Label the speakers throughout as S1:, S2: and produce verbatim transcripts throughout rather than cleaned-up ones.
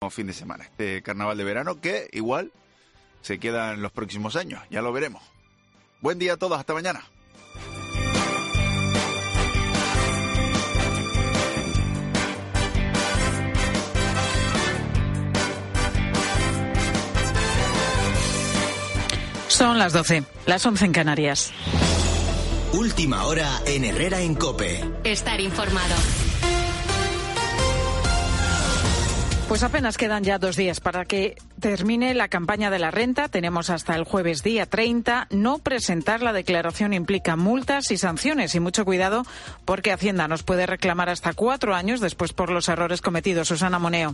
S1: próximo fin de semana, este carnaval de verano que igual se queda en los próximos años, ya lo veremos. Buen día a todos, hasta mañana.
S2: Son las doce, las once en Canarias.
S3: Última hora en Herrera en COPE.
S4: Estar informado.
S2: Pues apenas quedan ya dos días para que termine la campaña de la renta. Tenemos hasta el jueves día treinta. No presentar la declaración implica multas y sanciones y mucho cuidado porque Hacienda nos puede reclamar hasta cuatro años después por los errores cometidos. Susana Moneo.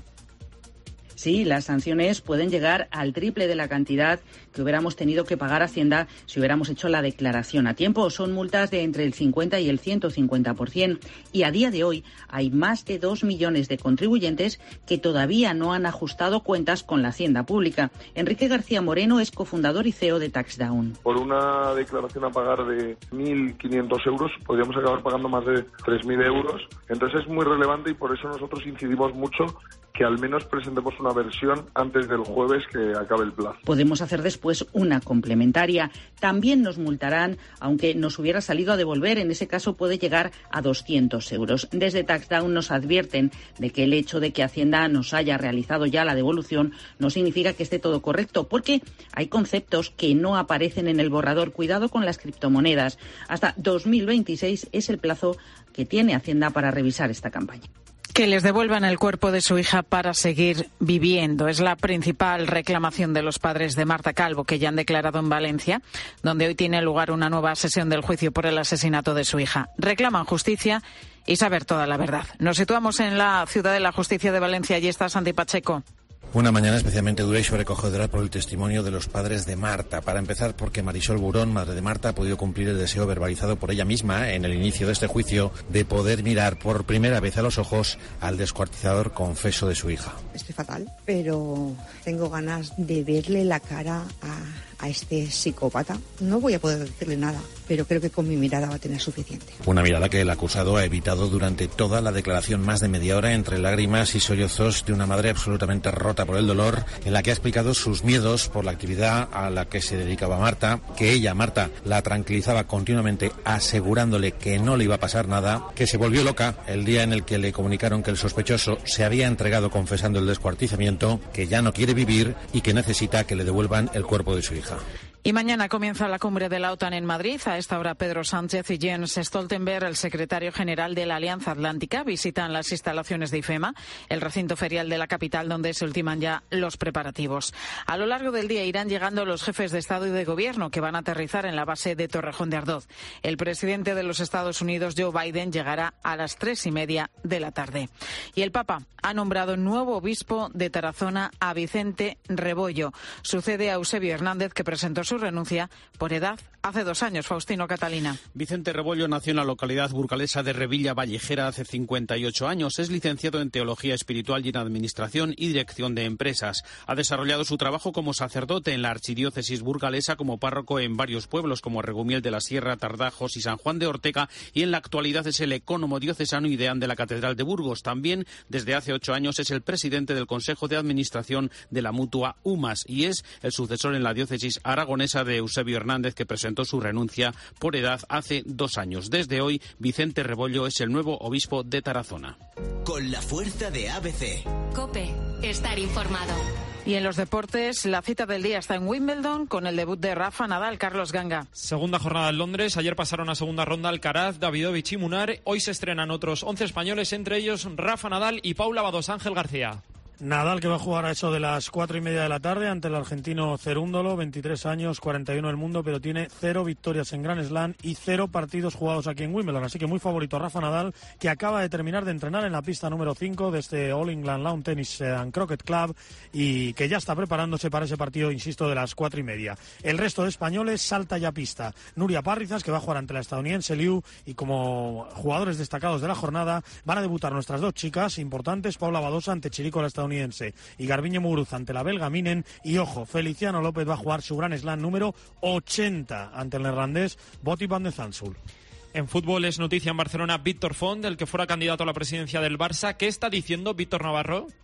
S5: Sí, las sanciones pueden llegar al triple de la cantidad que hubiéramos tenido que pagar Hacienda si hubiéramos hecho la declaración a tiempo. Son multas de entre el cincuenta y el ciento cincuenta por ciento. Y a día de hoy hay más de dos millones de contribuyentes que todavía no han ajustado cuentas con la Hacienda Pública. Enrique García Moreno es cofundador y C E O de TaxDown.
S6: Por una declaración a pagar de mil quinientos euros podríamos acabar pagando más de tres mil euros. Entonces es muy relevante y por eso nosotros incidimos mucho que al menos presentemos una versión antes del jueves que acabe el plazo.
S5: Podemos hacer después una complementaria. También nos multarán, aunque nos hubiera salido a devolver. En ese caso puede llegar a doscientos euros. Desde TaxDown nos advierten de que el hecho de que Hacienda nos haya realizado ya la devolución no significa que esté todo correcto, porque hay conceptos que no aparecen en el borrador. Cuidado con las criptomonedas. Hasta dos mil veintiséis es el plazo que tiene Hacienda para revisar esta campaña.
S2: Que les devuelvan el cuerpo de su hija para seguir viviendo. Es la principal reclamación de los padres de Marta Calvo, que ya han declarado en Valencia, donde hoy tiene lugar una nueva sesión del juicio por el asesinato de su hija. Reclaman justicia y saber toda la verdad. Nos situamos en la Ciudad de la Justicia de Valencia. Allí está Santi Pacheco.
S7: Una mañana especialmente dura y sobrecogedora por el testimonio de los padres de Marta. Para empezar, porque Marisol Burón, madre de Marta, ha podido cumplir el deseo verbalizado por ella misma en el inicio de este juicio de poder mirar por primera vez a los ojos al descuartizador confeso de su hija.
S8: Estoy fatal, pero tengo ganas de verle la cara a, a este psicópata. No voy a poder decirle nada, pero creo que con mi mirada va a tener suficiente.
S7: Una mirada que el acusado ha evitado durante toda la declaración, más de media hora, entre lágrimas y sollozos de una madre absolutamente rota por el dolor, en la que ha explicado sus miedos por la actividad a la que se dedicaba Marta, que ella, Marta, la tranquilizaba continuamente asegurándole que no le iba a pasar nada, que se volvió loca el día en el que le comunicaron que el sospechoso se había entregado confesando el descuartizamiento, que ya no quiere vivir y que necesita que le devuelvan el cuerpo de su hija.
S2: Y mañana comienza la cumbre de la OTAN en Madrid. A esta hora Pedro Sánchez y Jens Stoltenberg, el secretario general de la Alianza Atlántica, visitan las instalaciones de IFEMA, el recinto ferial de la capital donde se ultiman ya los preparativos. A lo largo del día irán llegando los jefes de Estado y de Gobierno que van a aterrizar en la base de Torrejón de Ardoz. El presidente de los Estados Unidos, Joe Biden, llegará a las tres y media de la tarde. Y el Papa ha nombrado nuevo obispo de Tarazona a Vicente Rebollo. Sucede a Eusebio Hernández, que presentó su renuncia por edad hace dos años. Faustino Catalina.
S9: Vicente Rebollo nació en la localidad burgalesa de Revilla Vallejera hace cincuenta y ocho años. Es licenciado en Teología Espiritual y en Administración y Dirección de Empresas. Ha desarrollado su trabajo como sacerdote en la archidiócesis burgalesa, como párroco en varios pueblos como Regumiel de la Sierra, Tardajos y San Juan de Ortega, y en la actualidad es el ecónomo diocesano y deán de la Catedral de Burgos. También desde hace ocho años es el presidente del Consejo de Administración de la Mutua UMAS y es el sucesor en la diócesis aragonesa de Eusebio Hernández, que presentó su renuncia por edad hace dos años. Desde hoy, Vicente Rebollo es el nuevo obispo de Tarazona.
S3: Con la fuerza de A B C.
S4: COPE. Estar informado.
S2: Y en los deportes, la cita del día está en Wimbledon con el debut de Rafa Nadal. Carlos Ganga.
S10: Segunda jornada en Londres. Ayer pasaron a segunda ronda Alcaraz, Davidovich y Munar. Hoy se estrenan otros once españoles, entre ellos Rafa Nadal y Paula Badosa. Ángel García.
S11: Nadal, que va a jugar a eso de las cuatro y media de la tarde ante el argentino Cerúndolo, veintitrés años, cuarenta y uno del mundo, pero tiene cero victorias en Grand Slam y cero partidos jugados aquí en Wimbledon. Así que muy favorito a Rafa Nadal, que acaba de terminar de entrenar en la pista número cinco de este All England Lawn Tennis and Croquet Club y que ya está preparándose para ese partido, insisto, de las cuatro y media. El resto de españoles salta ya pista. Nuria Parrizas, que va a jugar ante la estadounidense Liu, y como jugadores destacados de la jornada van a debutar nuestras dos chicas importantes, Paula Badosa ante Chirico, la estadounidense, y Garbiñe Muguruza ante la belga Minen, y ojo, Feliciano López va a jugar su Grand Slam número ochenta ante el neerlandés Botti van de Zandschulp.
S10: En fútbol es noticia en Barcelona Víctor Font, el que fuera candidato a la presidencia del Barça. ¿Qué está diciendo Víctor Navarro?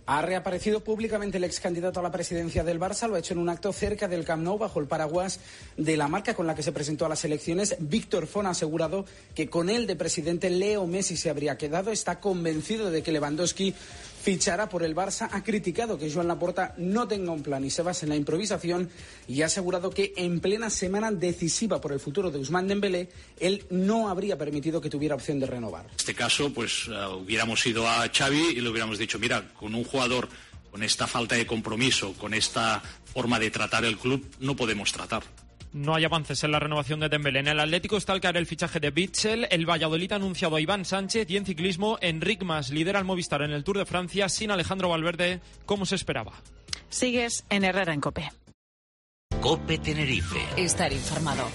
S12: Ha reaparecido públicamente el ex candidato a la presidencia del Barça, lo ha hecho en un acto cerca del Camp Nou bajo el paraguas de la marca con la que se presentó a las elecciones. Víctor Font ha asegurado que con él de presidente Leo Messi se habría quedado. Está convencido de que Lewandowski fichará por el Barça. Ha criticado que Joan Laporta no tenga un plan y se basa en la improvisación y ha asegurado que en plena semana decisiva por el futuro de Ousmane Dembélé, él no habría permitido que tuviera opción de renovar.
S13: En este caso, pues uh, hubiéramos ido a Xavi y le hubiéramos dicho, mira, con un jugador con esta falta de compromiso, con esta forma de tratar el club, no podemos tratar.
S10: No hay avances en la renovación de Dembélé. En el Atlético está al caer el fichaje de Witsel. El Valladolid ha anunciado a Iván Sánchez y en ciclismo Enric Mas lidera el Movistar en el Tour de Francia sin Alejandro Valverde como se esperaba.
S2: Sigues en Herrera en COPE.
S3: COPE Tenerife.
S2: Estar informado.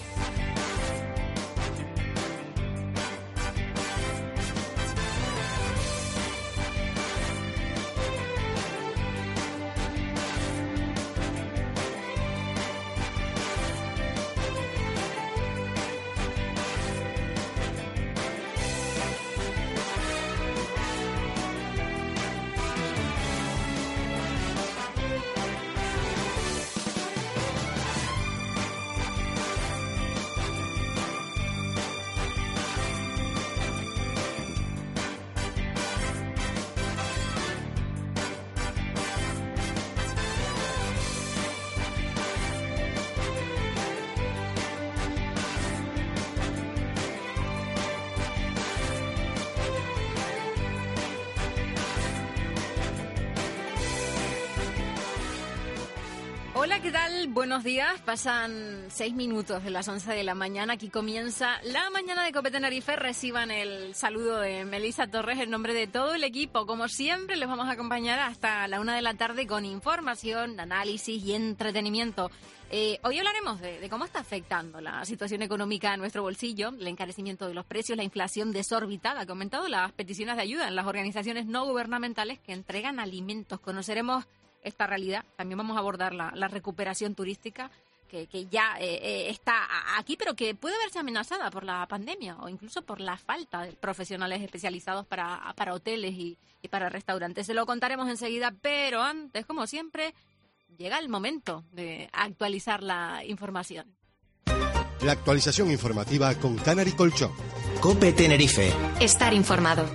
S14: Hola, ¿qué tal? Buenos días. Pasan seis minutos de las once de la mañana. Aquí comienza la mañana de COPE Tenerife. Reciban el saludo de Melissa Torres en nombre de todo el equipo. Como siempre, les vamos a acompañar hasta la una de la tarde con información, análisis y entretenimiento. Eh, hoy hablaremos de, de cómo está afectando la situación económica a nuestro bolsillo, el encarecimiento de los precios, la inflación desorbitada que ha aumentado, las peticiones de ayuda en las organizaciones no gubernamentales que entregan alimentos. Conoceremos esta realidad. También vamos a abordar la, la recuperación turística que, que ya eh, eh, está aquí, pero que puede verse amenazada por la pandemia o incluso por la falta de profesionales especializados para, para hoteles y, y para restaurantes. Se lo contaremos enseguida, pero antes, como siempre, llega el momento de actualizar la información.
S15: La actualización informativa con Canary Colchón.
S3: COPE Tenerife.
S4: Estar informado.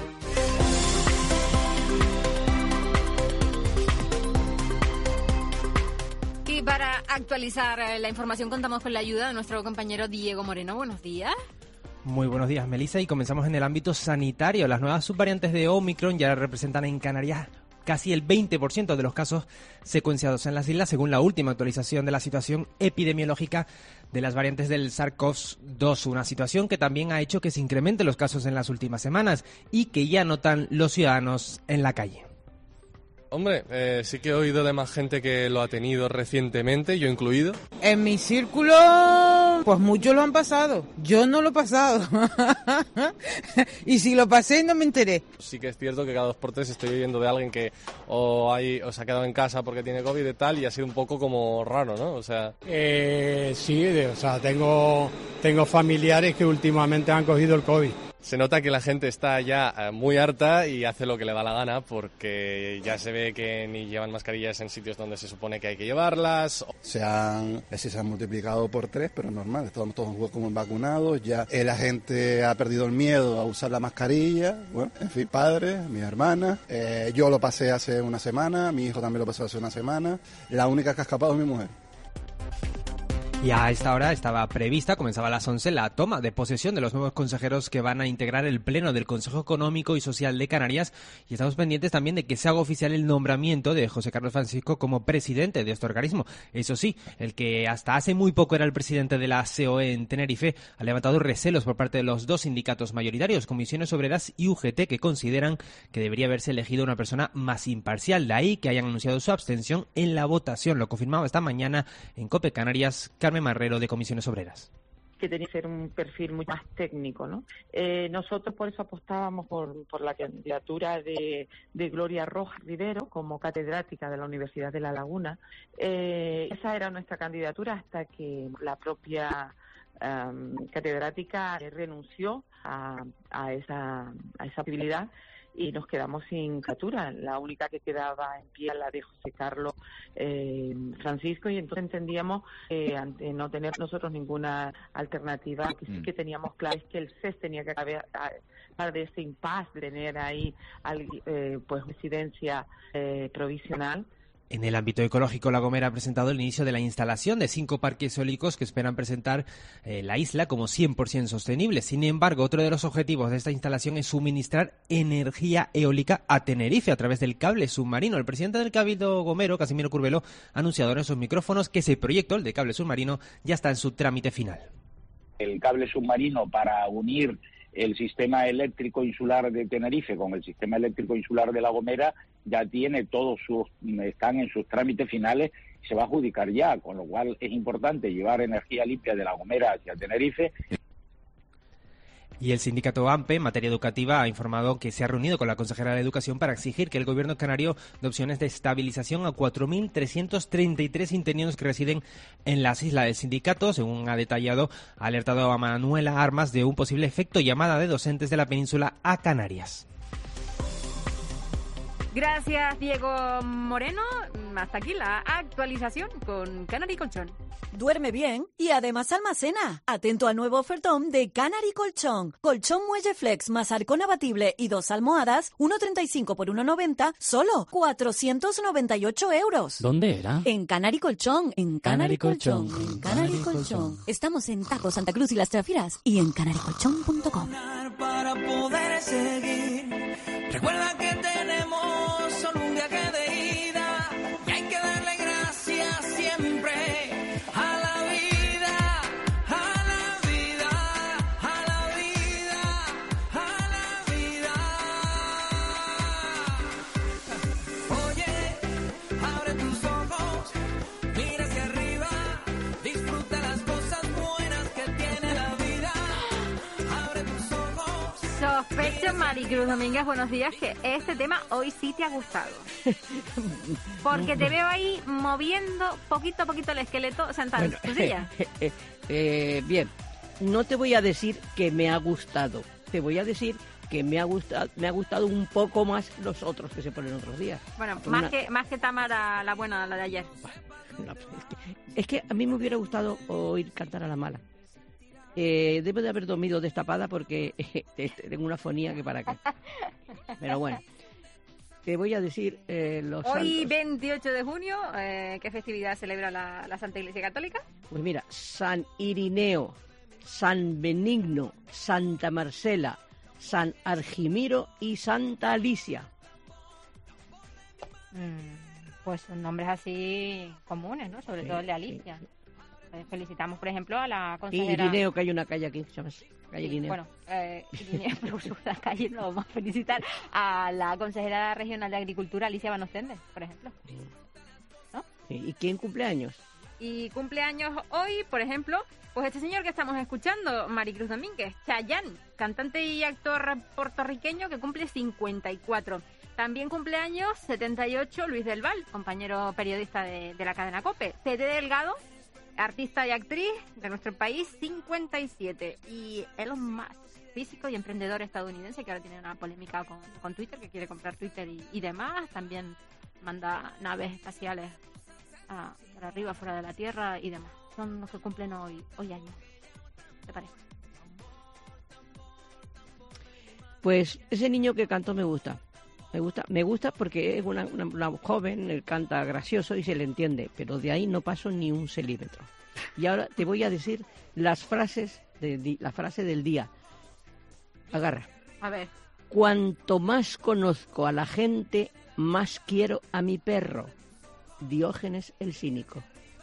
S14: Y para actualizar la información contamos con la ayuda de nuestro compañero Diego Moreno. Buenos días.
S16: Muy buenos días, Melissa, y comenzamos en el ámbito sanitario. Las nuevas subvariantes de Omicron ya representan en Canarias casi el veinte por ciento de los casos secuenciados en las islas, según la última actualización de la situación epidemiológica de las variantes del SARS-CoV dos, una situación que también ha hecho que se incrementen los casos en las últimas semanas y que ya notan los ciudadanos en la calle.
S17: Hombre, eh, sí que he oído de más gente que lo ha tenido recientemente, yo incluido.
S18: En mi círculo, pues muchos lo han pasado. Yo no lo he pasado. Y si lo pasé, no me enteré.
S17: Sí que es cierto que cada dos por tres estoy oyendo de alguien que o, hay, o se ha quedado en casa porque tiene COVID y tal, y ha sido un poco como raro, ¿no? O sea...
S19: Eh, sí, o sea, tengo, tengo familiares que últimamente han cogido el COVID.
S17: Se nota que la gente está ya muy harta y hace lo que le da la gana porque ya se ve que ni llevan mascarillas en sitios donde se supone que hay que llevarlas.
S20: Se han, se han multiplicado por tres, pero normal, estamos todos como vacunados, ya la gente ha perdido el miedo a usar la mascarilla, bueno, en fin, padres, mis hermanas, eh, yo lo pasé hace una semana, mi hijo también lo pasó hace una semana, la única que ha escapado es mi mujer.
S16: Y a esta hora estaba prevista, comenzaba a las once, la toma de posesión de los nuevos consejeros que van a integrar el pleno del Consejo Económico y Social de Canarias, y estamos pendientes también de que se haga oficial el nombramiento de José Carlos Francisco como presidente de este organismo. Eso sí, el que hasta hace muy poco era el presidente de la C O E en Tenerife ha levantado recelos por parte de los dos sindicatos mayoritarios, Comisiones Obreras y U G T, que consideran que debería haberse elegido una persona más imparcial. De ahí que hayan anunciado su abstención en la votación. Lo confirmaba esta mañana en COPE Canarias Carmen Marrero, de Comisiones Obreras.
S21: Que tenía que ser un perfil mucho más técnico, ¿no? Eh, nosotros por eso apostábamos por, por la candidatura de, de Gloria Rojas Rivero como catedrática de la Universidad de La Laguna. Eh, esa era nuestra candidatura hasta que la propia um, catedrática renunció a, a esa a esa posibilidad y nos quedamos sin captura. La única que quedaba en pie la de José Carlos eh, Francisco, y entonces entendíamos que eh, ante no tener nosotros ninguna alternativa, que sí que teníamos claro que el C E S tenía que haber de ese impasse de tener ahí eh, pues residencia eh, provisional.
S16: En el ámbito ecológico, La Gomera ha presentado el inicio de la instalación de cinco parques eólicos que esperan presentar eh, la isla como cien por ciento sostenible. Sin embargo, otro de los objetivos de esta instalación es suministrar energía eólica a Tenerife a través del cable submarino. El presidente del Cabildo Gomero, Casimiro Curbelo, ha anunciado en esos micrófonos que ese proyecto, el de cable submarino, ya está en su trámite final.
S1: El cable submarino para unir el sistema eléctrico insular de Tenerife con el sistema eléctrico insular de La Gomera ya tiene todos sus, están en sus trámites finales, se va a adjudicar ya, con lo cual es importante llevar energía limpia de La Gomera hacia Tenerife.
S16: Y el sindicato AMPE, en materia educativa, ha informado que se ha reunido con la consejera de Educación para exigir que el gobierno canario dé opciones de estabilización a cuatro mil trescientos treinta y tres internos que residen en las islas. El sindicato, según ha detallado, ha alertado a Manuela Armas de un posible efecto llamada de docentes de la península a Canarias.
S14: Gracias, Diego Moreno. Hasta aquí la actualización con Canary Colchón.
S22: Duerme bien y además almacena. Atento al nuevo ofertón de Canary Colchón. Colchón Muelle Flex más arcón abatible y dos almohadas, uno treinta y cinco por uno noventa, solo cuatrocientos noventa y ocho euros.
S23: ¿Dónde era?
S22: En Canary Colchón. En Canary,
S23: Canary Colchón.
S22: Colchón. En Canary Colchón. Estamos en Tajo, Santa Cruz y Las Trafiras y en canary colchón punto com.
S24: Para poder seguir, recuerda que tenemos solo un viaje de ida y hay que darle gracias siempre a la vida, a la vida, a la vida, a la vida. Oye, abre tus ojos, mira hacia arriba, disfruta las cosas buenas que tiene la vida. Abre tus ojos.
S14: Sospecho, Maricruz Domínguez, buenos días, que este tema hoy sí te ha gustado. Porque te veo ahí moviendo poquito a poquito el esqueleto sentado en tu silla.
S25: Eh, eh, bien, no te voy a decir que me ha gustado, te voy a decir que me ha gustado, me ha gustado un poco más los otros que se ponen otros días.
S14: Bueno,
S25: Con
S14: más
S25: una...
S14: que más que Tamara, la buena, la de ayer.
S25: No, es, que, es que a mí me hubiera gustado oír cantar a la mala. Eh, debo de haber dormido destapada porque eh, tengo una fonía que para qué. Pero bueno, te voy a decir eh, los
S14: Hoy,
S25: santos.
S14: veintiocho de junio, eh, ¿qué festividad celebra la, la Santa Iglesia Católica?
S25: Pues mira, San Irineo, San Benigno, Santa Marcela, San Argimiro y Santa Alicia.
S26: Mm, pues son nombres así comunes, ¿no? Sobre
S25: Sí,
S26: todo el de Alicia.
S25: sí,
S26: Eh, Felicitamos, por ejemplo, a la
S25: Y
S26: consejera...
S25: Irineo, que hay una calle aquí, ¿sabes? Calle
S26: Sí,
S25: Irineo.
S26: bueno, eh, Irineo, pero sobre la calle no vamos a felicitar a la consejera regional de Agricultura, Alicia Vanostende, por ejemplo. ¿No?
S25: ¿Y quién cumple años?
S14: Y cumpleaños hoy, por ejemplo, pues este señor que estamos escuchando, Maricruz Domínguez, Chayanne, cantante y actor puertorriqueño que cumple cincuenta y cuatro. También cumpleaños setenta y ocho Luis del Val, compañero periodista de, de la cadena COPE. Tete Delgado, artista y actriz de nuestro país, cincuenta y siete. Y Elon Musk, físico y emprendedor estadounidense que ahora tiene una polémica con, con Twitter, que quiere comprar Twitter y, y demás. También manda naves espaciales a, para arriba, fuera de la Tierra y demás. Son los que cumplen hoy, hoy años. ¿Te parece?
S25: Pues ese niño que cantó me gusta. Me gusta, me gusta porque es una, una, una joven, él canta gracioso y se le entiende, pero de ahí no paso ni un celímetro. Y ahora te voy a decir las frases de, la frase del día. Agarra.
S14: A ver.
S25: Cuanto más conozco a la gente, más quiero a mi perro. Diógenes el cínico.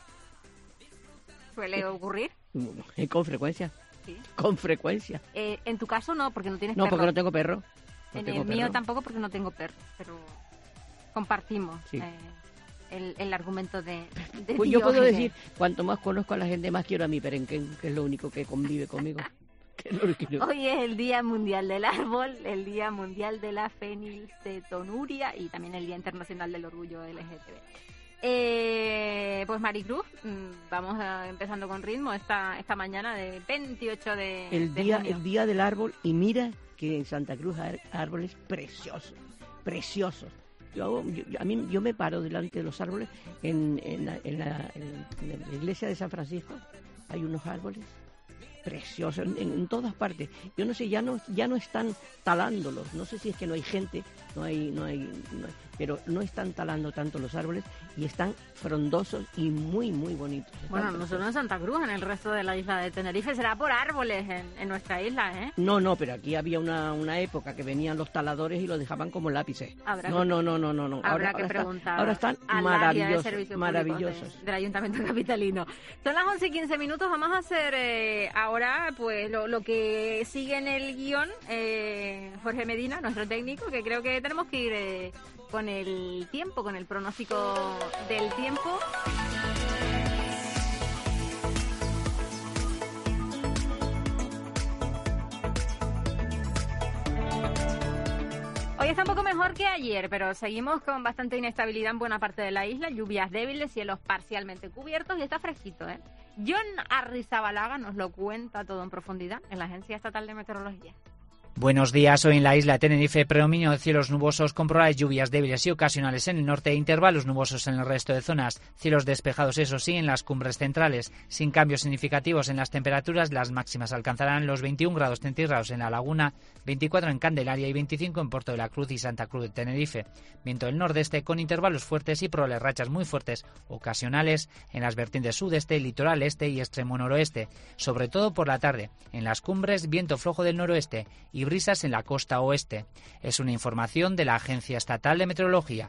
S14: ¿Suele ocurrir?
S25: Eh, Con frecuencia.
S14: Sí.
S25: Con frecuencia.
S14: Eh, en tu caso no, porque no tienes
S25: No,
S14: perro.
S25: porque no tengo perro. No
S14: En
S25: tengo
S14: el mío
S25: perro.
S14: tampoco, porque no tengo perro, pero compartimos
S25: Sí.
S14: eh, el, el argumento de, de
S25: Pues yo puedo
S14: Diógenes.
S25: decir, cuanto más conozco a la gente, más quiero a mi perenquén, que es lo único que convive conmigo. Que es lo único-
S14: Hoy es el Día Mundial del Árbol, el Día Mundial de la Fenilcetonuria y también el Día Internacional del Orgullo L G T B. Eh, pues Maricruz, vamos a, empezando con ritmo esta esta mañana de veintiocho de,
S25: el
S14: de
S25: día
S14: junio.
S25: El día del árbol, y mira que en Santa Cruz hay árboles preciosos, preciosos. Yo, yo, a mí, yo me paro delante de los árboles en, en, la, en, la, en la iglesia de San Francisco, hay unos árboles preciosos en, en todas partes. Yo no sé, ya no ya no están talándolos, no sé si es que no hay gente, no hay no hay, no hay pero no están talando tanto los árboles y están frondosos y muy muy bonitos. Están
S14: Bueno, no
S25: preciosos.
S14: solo en Santa Cruz, en el resto de la isla de Tenerife será por árboles en, en nuestra isla, ¿eh?
S25: No, no, pero aquí había una, una época que venían los taladores y los dejaban como lápices.
S14: Habrá
S25: No,
S14: que-
S25: no, no, no, no, no.
S14: Habrá
S25: Ahora,
S14: que
S25: ahora,
S14: preguntar
S25: está- ahora están
S14: al área de
S25: maravillosos,
S14: servicios
S25: maravillosos.
S14: públicos de- del Ayuntamiento Capitalino. Son las once y quince minutos, vamos a hacer eh, ahora pues lo, lo que sigue en el guión, eh, Jorge Medina, nuestro técnico, que creo que tenemos que ir eh, con el tiempo, con el pronóstico del tiempo. Hoy está un poco mejor que ayer, pero seguimos con bastante inestabilidad en buena parte de la isla, lluvias débiles, cielos parcialmente cubiertos y está fresquito, ¿eh? John Arrizabalaga nos lo cuenta todo en profundidad en la Agencia Estatal de Meteorología.
S5: Buenos días. Hoy en la isla de Tenerife, predominio de cielos nubosos con probables lluvias débiles y ocasionales en el norte e intervalos nubosos en el resto de zonas. Cielos despejados, eso sí, en las cumbres centrales. Sin cambios significativos en las temperaturas, las máximas alcanzarán los veintiún grados centígrados en La Laguna, veinticuatro en Candelaria y veinticinco en Puerto de la Cruz y Santa Cruz de Tenerife. Viento del nordeste con intervalos fuertes y probables rachas muy fuertes ocasionales en las vertientes sudeste, litoral este y extremo noroeste. Sobre todo por la tarde. En las cumbres, viento flojo del noroeste y brisas en la costa oeste. Es una información de la Agencia Estatal de Meteorología.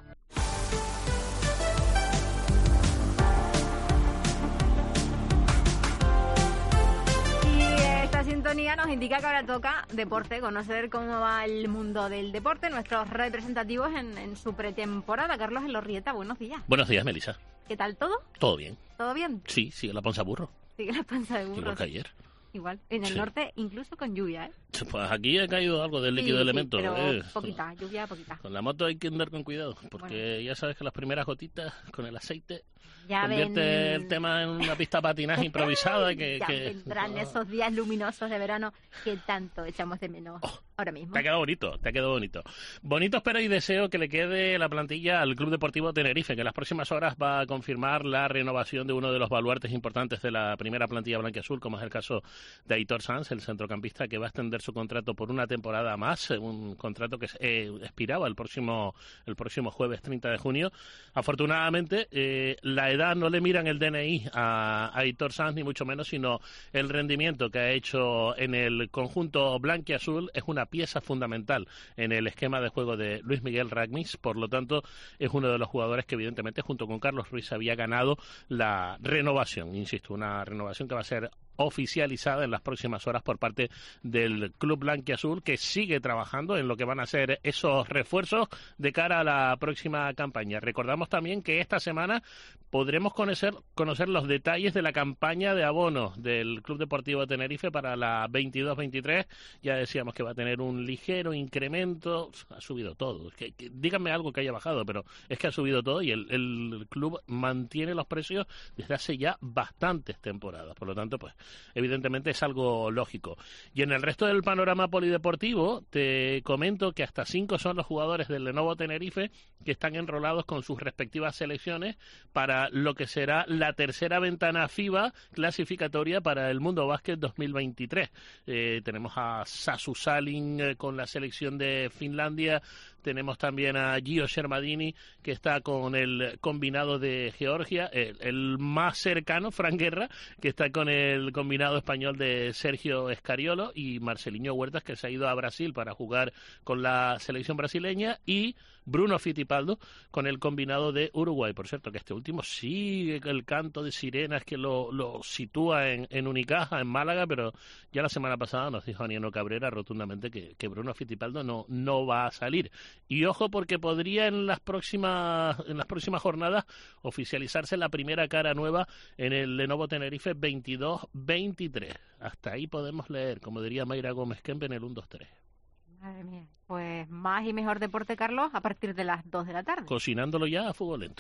S14: Y esta sintonía nos indica que ahora toca deporte, conocer cómo va el mundo del deporte, nuestros representativos en, en su pretemporada. Carlos Elorrieta, buenos días.
S6: Buenos días, Melissa.
S14: ¿Qué tal todo?
S6: ¿Todo bien?
S14: ¿Todo bien?
S6: Sí, sigue la panza burro.
S14: Sigue la panza de burro.
S6: Igual que ayer.
S14: Igual. En el
S6: Sí.
S14: norte, incluso con lluvia, ¿eh?
S6: Pues aquí ha caído algo del líquido
S14: Sí,
S6: de
S14: sí,
S6: elementos.
S14: pero
S6: ¿eh?
S14: poquita, lluvia poquita.
S6: Con la moto hay que andar con cuidado, porque ya sabes que las primeras gotitas con el aceite
S14: Ya
S6: convierte
S14: ven-
S6: el tema en una pista de patinaje improvisada y que,
S14: ya
S6: que-
S14: vendrán esos días luminosos de verano que tanto echamos de menos ahora mismo.
S6: Te ha quedado bonito, te ha quedado bonito. Bonito espero y deseo que le quede la plantilla al Club Deportivo Tenerife, que en las próximas horas va a confirmar la renovación de uno de los baluartes importantes de la primera plantilla blanquiazul, como es el caso de Aitor Sanz, el centrocampista que va a extender su contrato por una temporada más, un contrato que eh, expiraba el próximo el próximo jueves treinta de junio. Afortunadamente, eh, la edad no le miran el D N I a, a Aitor Sanz, ni mucho menos, sino el rendimiento que ha hecho en el conjunto blanquiazul es una pieza fundamental en el esquema de juego de Luis Miguel Ragmis. Por lo tanto, es uno de los jugadores que evidentemente junto con Carlos Ruiz había ganado la renovación, insisto, una renovación que va a ser oficializada en las próximas horas por parte del Club Blanquiazul, que sigue trabajando en lo que van a ser esos refuerzos de cara a la próxima campaña. Recordamos también que esta semana podremos conocer, conocer los detalles de la campaña de abonos del Club Deportivo Tenerife para la veintidós veintitrés. Ya decíamos que va a tener un ligero incremento. Ha subido todo. Que, que, díganme algo que haya bajado, pero es que ha subido todo y el, el club mantiene los precios desde hace ya bastantes temporadas. Por lo tanto, pues evidentemente es algo lógico. Y en el resto del panorama polideportivo, te comento que hasta cinco son los jugadores del Lenovo Tenerife que están enrolados con sus respectivas selecciones para lo que será la tercera ventana FIBA clasificatoria para el Mundo Básquet dos mil veintitrés. Eh, tenemos a Sasu Salin eh, con la selección de Finlandia. Tenemos también a Gio Shermadini, que está con el combinado de Georgia. El, el más cercano, Fran Guerra, que está con el combinado español de Sergio Escariolo. Y Marcelinho Huertas, que se ha ido a Brasil para jugar con la selección brasileña. Y Bruno Fittipaldo con el combinado de Uruguay. Por cierto, que este último sigue el canto de sirenas que lo, lo sitúa en, en Unicaja, en Málaga, pero ya la semana pasada nos dijo Aniano Cabrera rotundamente que, que Bruno Fittipaldo no, no va a salir. Y ojo, porque podría en las próximas en las próximas jornadas oficializarse la primera cara nueva en el Lenovo Tenerife veintidós veintitrés. Hasta ahí podemos leer, como diría Mayra Gómez Kempe, en el uno dos tres.
S14: Madre mía. Pues más y mejor deporte, Carlos, a partir de las dos de la tarde.
S6: Cocinándolo ya a fuego lento.
S14: Muy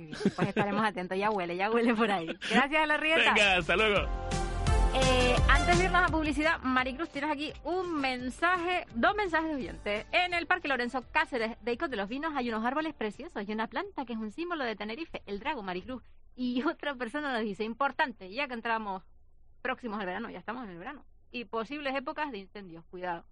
S26: Muy bien, pues estaremos atentos. Ya huele, ya huele por ahí. Gracias, Larrieta.
S6: Venga, hasta luego.
S26: Eh, antes de irnos a publicidad, Maricruz, tienes aquí un mensaje, dos mensajes de oyentes. En el Parque Lorenzo Cáceres de Icos de los Vinos hay unos árboles preciosos y una planta que es un símbolo de Tenerife, el drago, Maricruz. Y otra persona nos dice, importante, ya que entramos próximos al verano, ya estamos en el verano, y posibles épocas de incendios, cuidado.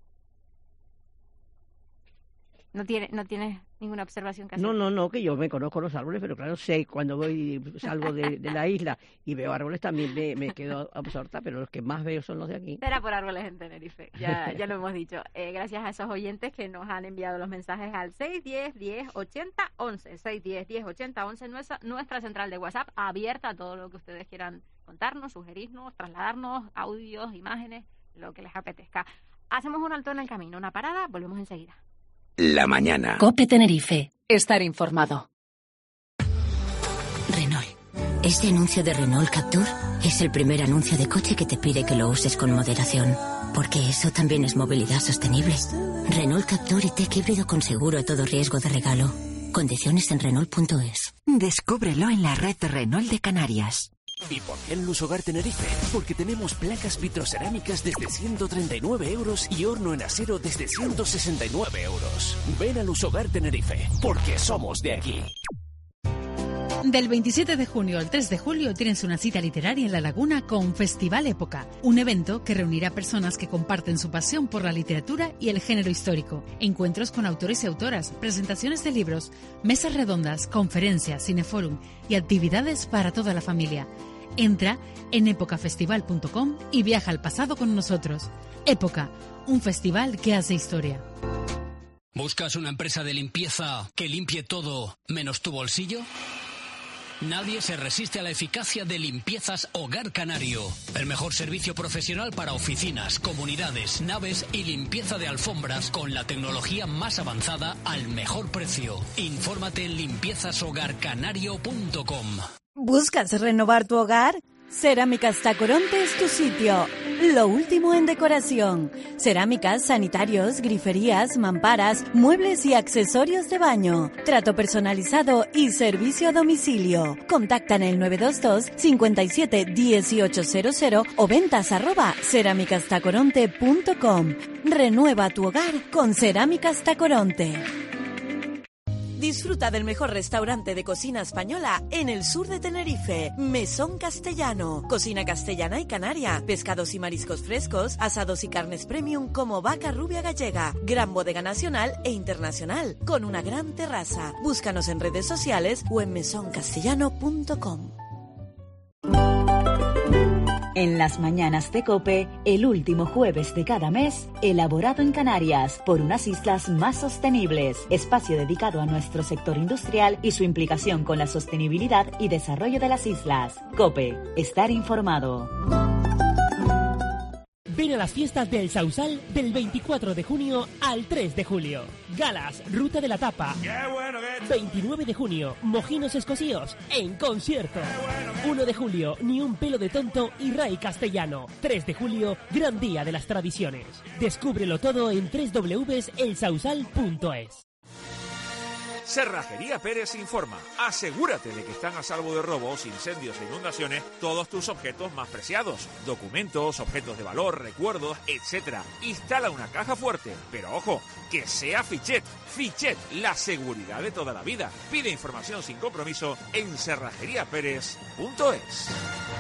S26: No tiene, no tienes ninguna observación que hacer.
S25: No, no, no, que yo me conozco los árboles, pero claro, sé cuando voy, salgo de, de la isla y veo árboles también me, me quedo absorta, pero los que más veo son los de aquí.
S26: Será por árboles en Tenerife, ya, ya lo hemos dicho. Eh, gracias a esos oyentes que nos han enviado los mensajes al seis diez, diez, ochenta, once, seis diez, diez, ochenta, once, nuestra, nuestra central de WhatsApp abierta a todo lo que ustedes quieran contarnos, sugerirnos, trasladarnos, audios, imágenes, lo que les apetezca. Hacemos un alto en el camino, una parada, volvemos enseguida.
S3: La mañana.
S7: COPE Tenerife. Estar informado.
S8: Renault. ¿Este anuncio de Renault Captur? Es el primer anuncio de coche que te pide que lo uses con moderación. Porque eso también es movilidad sostenible. Renault Captur y Tech híbrido con seguro a todo riesgo de regalo. Condiciones en Renault punto es.
S9: Descúbrelo en la red Renault de Canarias.
S11: ¿Y por qué en Lusogar Tenerife? Porque tenemos placas vitrocerámicas desde ciento treinta y nueve euros y horno en acero desde ciento sesenta y nueve euros. Ven a Lusogar Tenerife, porque somos de aquí.
S12: Del veintisiete de junio al tres de julio tienes una cita literaria en La Laguna con Festival Época, un evento que reunirá personas que comparten su pasión por la literatura y el género histórico. Encuentros con autores y autoras, presentaciones de libros, mesas redondas, conferencias, cineforum y actividades para toda la familia. Entra en épocafestival punto com y viaja al pasado con nosotros. Época, un festival que hace historia.
S23: ¿Buscas una empresa de limpieza que limpie todo menos tu bolsillo? Nadie se resiste a la eficacia de Limpiezas Hogar Canario. El mejor servicio profesional para oficinas, comunidades, naves y limpieza de alfombras con la tecnología más avanzada al mejor precio. Infórmate en limpiezas hogar canario punto com.
S22: ¿Buscas renovar tu hogar? Cerámicas Tacoronte es tu sitio. Lo último en decoración. Cerámicas, sanitarios, griferías, mamparas, muebles y accesorios de baño. Trato personalizado y servicio a domicilio. Contacta en el nueve dos dos, cinco siete, uno ocho cero cero o ventas arroba cerámicas tacoronte punto com. Renueva tu hogar con Cerámicas Tacoronte. Disfruta del mejor restaurante de cocina española en el sur de Tenerife, Mesón Castellano. Cocina castellana y canaria, pescados y mariscos frescos, asados y carnes premium como vaca rubia gallega, gran bodega nacional e internacional, con una gran terraza. Búscanos en redes sociales o en mesón castellano punto com.
S27: En las mañanas de COPE, el último jueves de cada mes, elaborado en Canarias por unas islas más sostenibles, espacio dedicado a nuestro sector industrial y su implicación con la sostenibilidad y desarrollo de las islas. COPE, estar informado.
S28: Ven a las fiestas del Sausal del veinticuatro de junio al tres de julio. Galas, Ruta de la Tapa. veintinueve de junio, Mojinos Escocíos en concierto. uno de julio, Ni un pelo de tonto y Ray Castellano. tres de julio, Gran Día de las Tradiciones. Descúbrelo todo en doble u doble u doble u punto el sausal punto es.
S29: Cerrajería Pérez informa. Asegúrate de que están a salvo de robos, incendios e inundaciones todos tus objetos más preciados. Documentos, objetos de valor, recuerdos, etcétera. Instala una caja fuerte, pero ojo, que sea Fichet. Fichet, la seguridad de toda la vida. Pide información sin compromiso en cerrajería pérez punto es.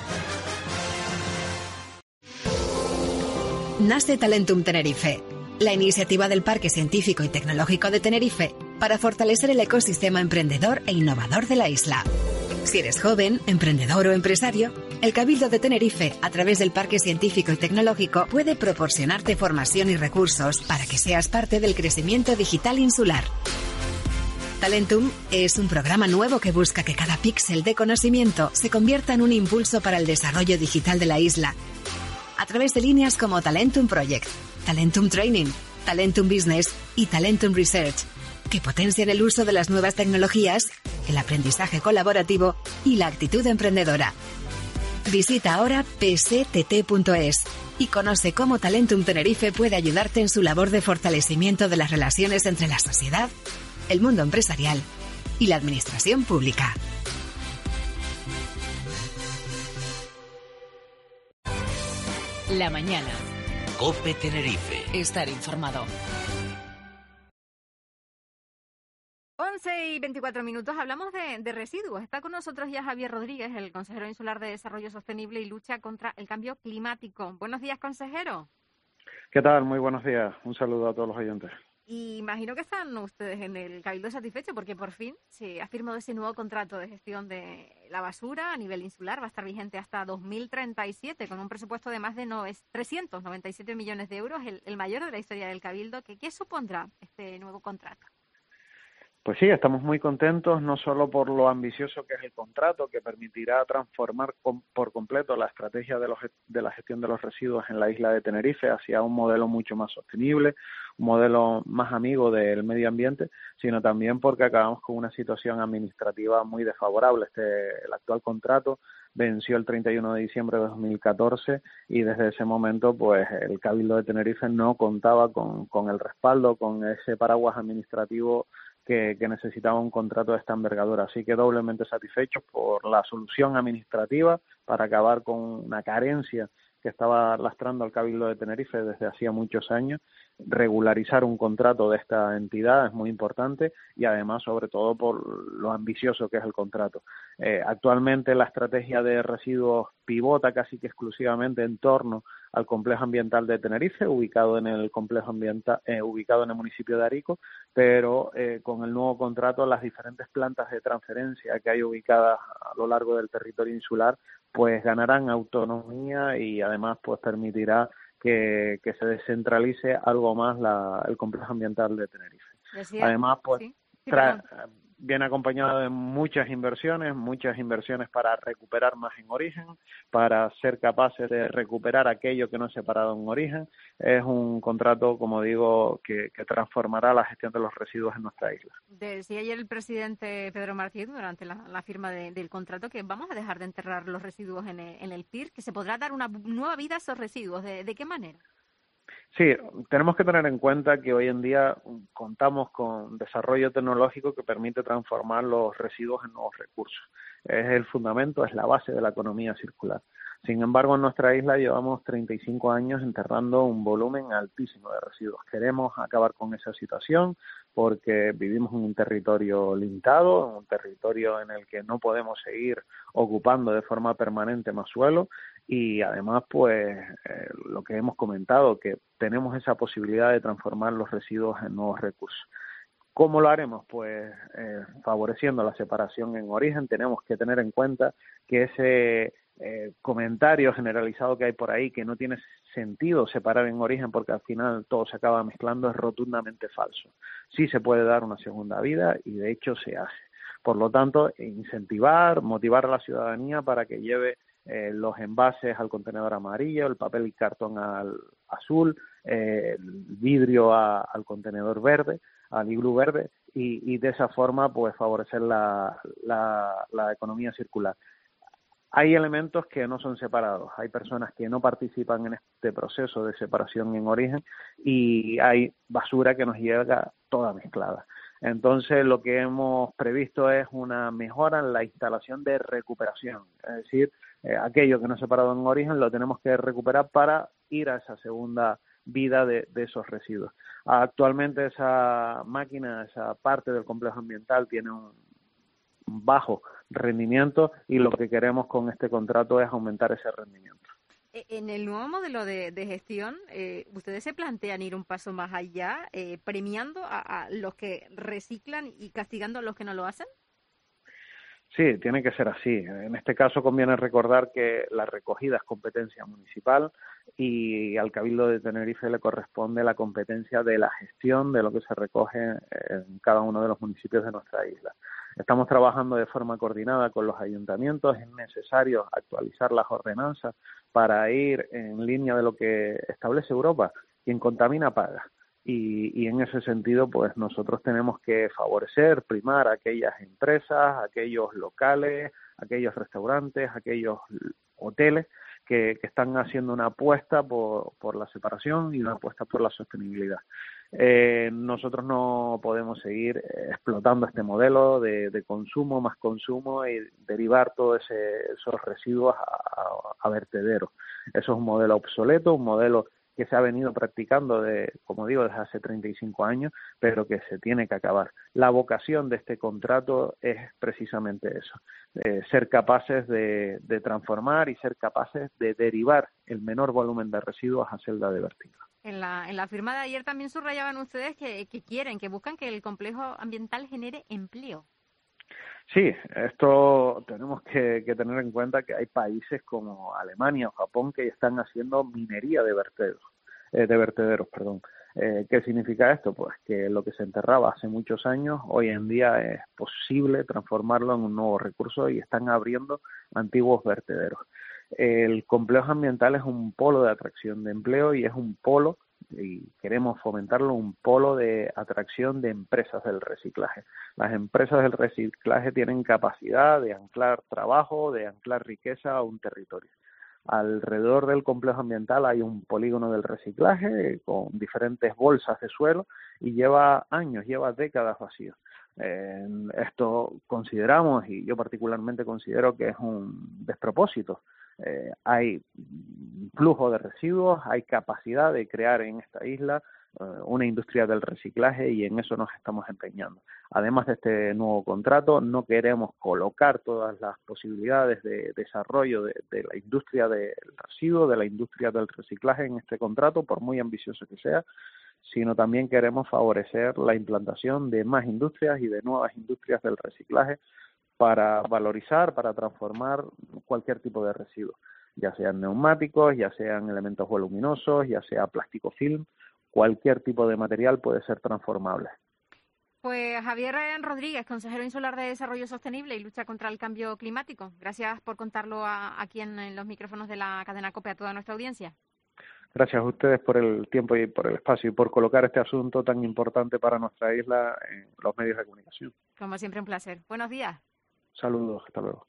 S30: Nace Talentum Tenerife, la iniciativa del Parque Científico y Tecnológico de Tenerife para fortalecer el ecosistema emprendedor e innovador de la isla. Si eres joven, emprendedor o empresario, el Cabildo de Tenerife, a través del Parque Científico y Tecnológico, puede proporcionarte formación y recursos para que seas parte del crecimiento digital insular. Talentum es un programa nuevo que busca que cada píxel de conocimiento se convierta en un impulso para el desarrollo digital de la isla, a través de líneas como Talentum Project, Talentum Training, Talentum Business y Talentum Research, que potencian el uso de las nuevas tecnologías, el aprendizaje colaborativo y la actitud emprendedora. Visita ahora p s t t punto es y conoce cómo Talentum Tenerife puede ayudarte en su labor de fortalecimiento de las relaciones entre la sociedad, el mundo empresarial y la administración pública.
S7: La mañana.
S3: COPE Tenerife.
S7: Estar informado.
S26: once y veinticuatro minutos, hablamos de, de residuos. Está con nosotros ya Javier Rodríguez, el consejero insular de Desarrollo Sostenible y Lucha contra el Cambio Climático. Buenos días, consejero.
S2: ¿Qué tal? Muy buenos días. Un saludo a todos los oyentes.
S26: Y imagino que están ustedes en el Cabildo satisfechos porque por fin se ha firmado ese nuevo contrato de gestión de la basura a nivel insular. Va a estar vigente hasta dos mil treinta y siete con un presupuesto de más de trescientos noventa y siete millones de euros, el, el mayor de la historia del Cabildo. ¿Qué, qué supondrá este nuevo contrato?
S2: Pues sí, estamos muy contentos, no solo por lo ambicioso que es el contrato, que permitirá transformar com- por completo la estrategia de, los, de la gestión de los residuos en la isla de Tenerife hacia un modelo mucho más sostenible, un modelo más amigo del medio ambiente, sino también porque acabamos con una situación administrativa muy desfavorable. Este, el actual contrato venció el treinta y uno de diciembre de dos mil catorce y desde ese momento pues el Cabildo de Tenerife no contaba con, con el respaldo, con ese paraguas administrativo Que, que necesitaba un contrato de esta envergadura. Así que doblemente satisfechos por la solución administrativa para acabar con una carencia que estaba lastrando al Cabildo de Tenerife desde hacía muchos años. Regularizar un contrato de esta entidad es muy importante y además sobre todo por lo ambicioso que es el contrato. Eh, actualmente la estrategia de residuos pivota casi que exclusivamente en torno al complejo ambiental de Tenerife, ubicado en el complejo ambiental, eh, ubicado en el municipio de Arico, pero eh, con el nuevo contrato las diferentes plantas de transferencia que hay ubicadas a lo largo del territorio insular pues ganarán autonomía y además pues permitirá que, que se descentralice algo más la, el complejo ambiental de Tenerife.
S26: Decía,
S2: además pues
S26: sí, sí,
S2: trae, viene acompañado de muchas inversiones, muchas inversiones para recuperar más en origen, para ser capaces de recuperar aquello que no es separado en origen. Es un contrato, como digo, que, que transformará la gestión de los residuos en nuestra isla.
S26: Decía ayer el presidente Pedro Martín durante la, la firma de, del contrato que vamos a dejar de enterrar los residuos en el, en el P I R, que se podrá dar una nueva vida a esos residuos. ¿De, de qué manera?
S2: Sí, tenemos que tener en cuenta que hoy en día contamos con desarrollo tecnológico que permite transformar los residuos en nuevos recursos. Es el fundamento, es la base de la economía circular. Sin embargo, en nuestra isla llevamos treinta y cinco años enterrando un volumen altísimo de residuos. Queremos acabar con esa situación porque vivimos en un territorio limitado, en un territorio en el que no podemos seguir ocupando de forma permanente más suelo y además, pues, eh, lo que hemos comentado, que tenemos esa posibilidad de transformar los residuos en nuevos recursos. ¿Cómo lo haremos? Pues eh, favoreciendo la separación en origen. Tenemos que tener en cuenta que ese eh, comentario generalizado que hay por ahí, que no tiene sentido separar en origen porque al final todo se acaba mezclando, es rotundamente falso. Sí se puede dar una segunda vida y de hecho se hace. Por lo tanto, incentivar, motivar a la ciudadanía para que lleve eh, los envases al contenedor amarillo, el papel y cartón al azul, eh, el vidrio a, al contenedor verde, al iglú verde, y, y de esa forma pues favorecer la, la, la economía circular. Hay elementos que no son separados, hay personas que no participan en este proceso de separación en origen y hay basura que nos llega toda mezclada. Entonces lo que hemos previsto es una mejora en la instalación de recuperación, es decir, eh, aquello que no es separado en origen lo tenemos que recuperar para ir a esa segunda vida de, de esos residuos. Actualmente esa máquina, esa parte del complejo ambiental tiene un bajo rendimiento y lo que queremos con este contrato es aumentar ese rendimiento.
S26: En el nuevo modelo de, de gestión, eh, ¿ustedes se plantean ir un paso más allá, eh, premiando a, a los que reciclan y castigando a los que no lo hacen?
S2: Sí, tiene que ser así. En este caso conviene recordar que la recogida es competencia municipal y al Cabildo de Tenerife le corresponde la competencia de la gestión de lo que se recoge en cada uno de los municipios de nuestra isla. Estamos trabajando de forma coordinada con los ayuntamientos. Es necesario actualizar las ordenanzas para ir en línea de lo que establece Europa. Quien contamina paga. Y, y en ese sentido, pues nosotros tenemos que favorecer, primar a aquellas empresas, aquellos locales, aquellos restaurantes, aquellos hoteles que, que están haciendo una apuesta por, por la separación y una apuesta por la sostenibilidad. Eh, nosotros no podemos seguir explotando este modelo de, de consumo, más consumo y derivar todos ese, esos residuos a, a, a vertederos. Eso es un modelo obsoleto, un modelo que se ha venido practicando, de, como digo, desde hace treinta y cinco años, pero que se tiene que acabar. La vocación de este contrato es precisamente eso, eh, ser capaces de, de transformar y ser capaces de derivar el menor volumen de residuos a celda de vertido.
S26: En la, en la firma de ayer también subrayaban ustedes que, que quieren, que buscan que el complejo ambiental genere empleo.
S2: Sí, esto tenemos que, que tener en cuenta que hay países como Alemania o Japón que están haciendo minería de vertederos, eh, de vertederos, perdón. Eh, ¿Qué significa esto? Pues que lo que se enterraba hace muchos años, hoy en día es posible transformarlo en un nuevo recurso y están abriendo antiguos vertederos. El complejo ambiental es un polo de atracción de empleo y es un polo, y queremos fomentarlo, un polo de atracción de empresas del reciclaje. Las empresas del reciclaje tienen capacidad de anclar trabajo, de anclar riqueza a un territorio. Alrededor del complejo ambiental hay un polígono del reciclaje con diferentes bolsas de suelo y lleva años, lleva décadas vacío. Eh, esto consideramos, y yo particularmente considero que es un despropósito. Eh, hay flujo de residuos, hay capacidad de crear en esta isla eh, una industria del reciclaje y en eso nos estamos empeñando. Además de este nuevo contrato, no queremos colocar todas las posibilidades de desarrollo de, de la industria del residuo, de la industria del reciclaje en este contrato, por muy ambicioso que sea, sino también queremos favorecer la implantación de más industrias y de nuevas industrias del reciclaje para valorizar, para transformar cualquier tipo de residuo, ya sean neumáticos, ya sean elementos voluminosos, ya sea plástico film, cualquier tipo de material puede ser transformable.
S26: Pues Javier Rodríguez, consejero insular de Desarrollo Sostenible y Lucha contra el Cambio Climático. Gracias por contarlo a, aquí en, en los micrófonos de la cadena COPE a toda nuestra audiencia.
S2: Gracias a ustedes por el tiempo y por el espacio y por colocar este asunto tan importante para nuestra isla en los medios de comunicación.
S26: Como siempre, un placer. Buenos días.
S2: Saludos, hasta luego.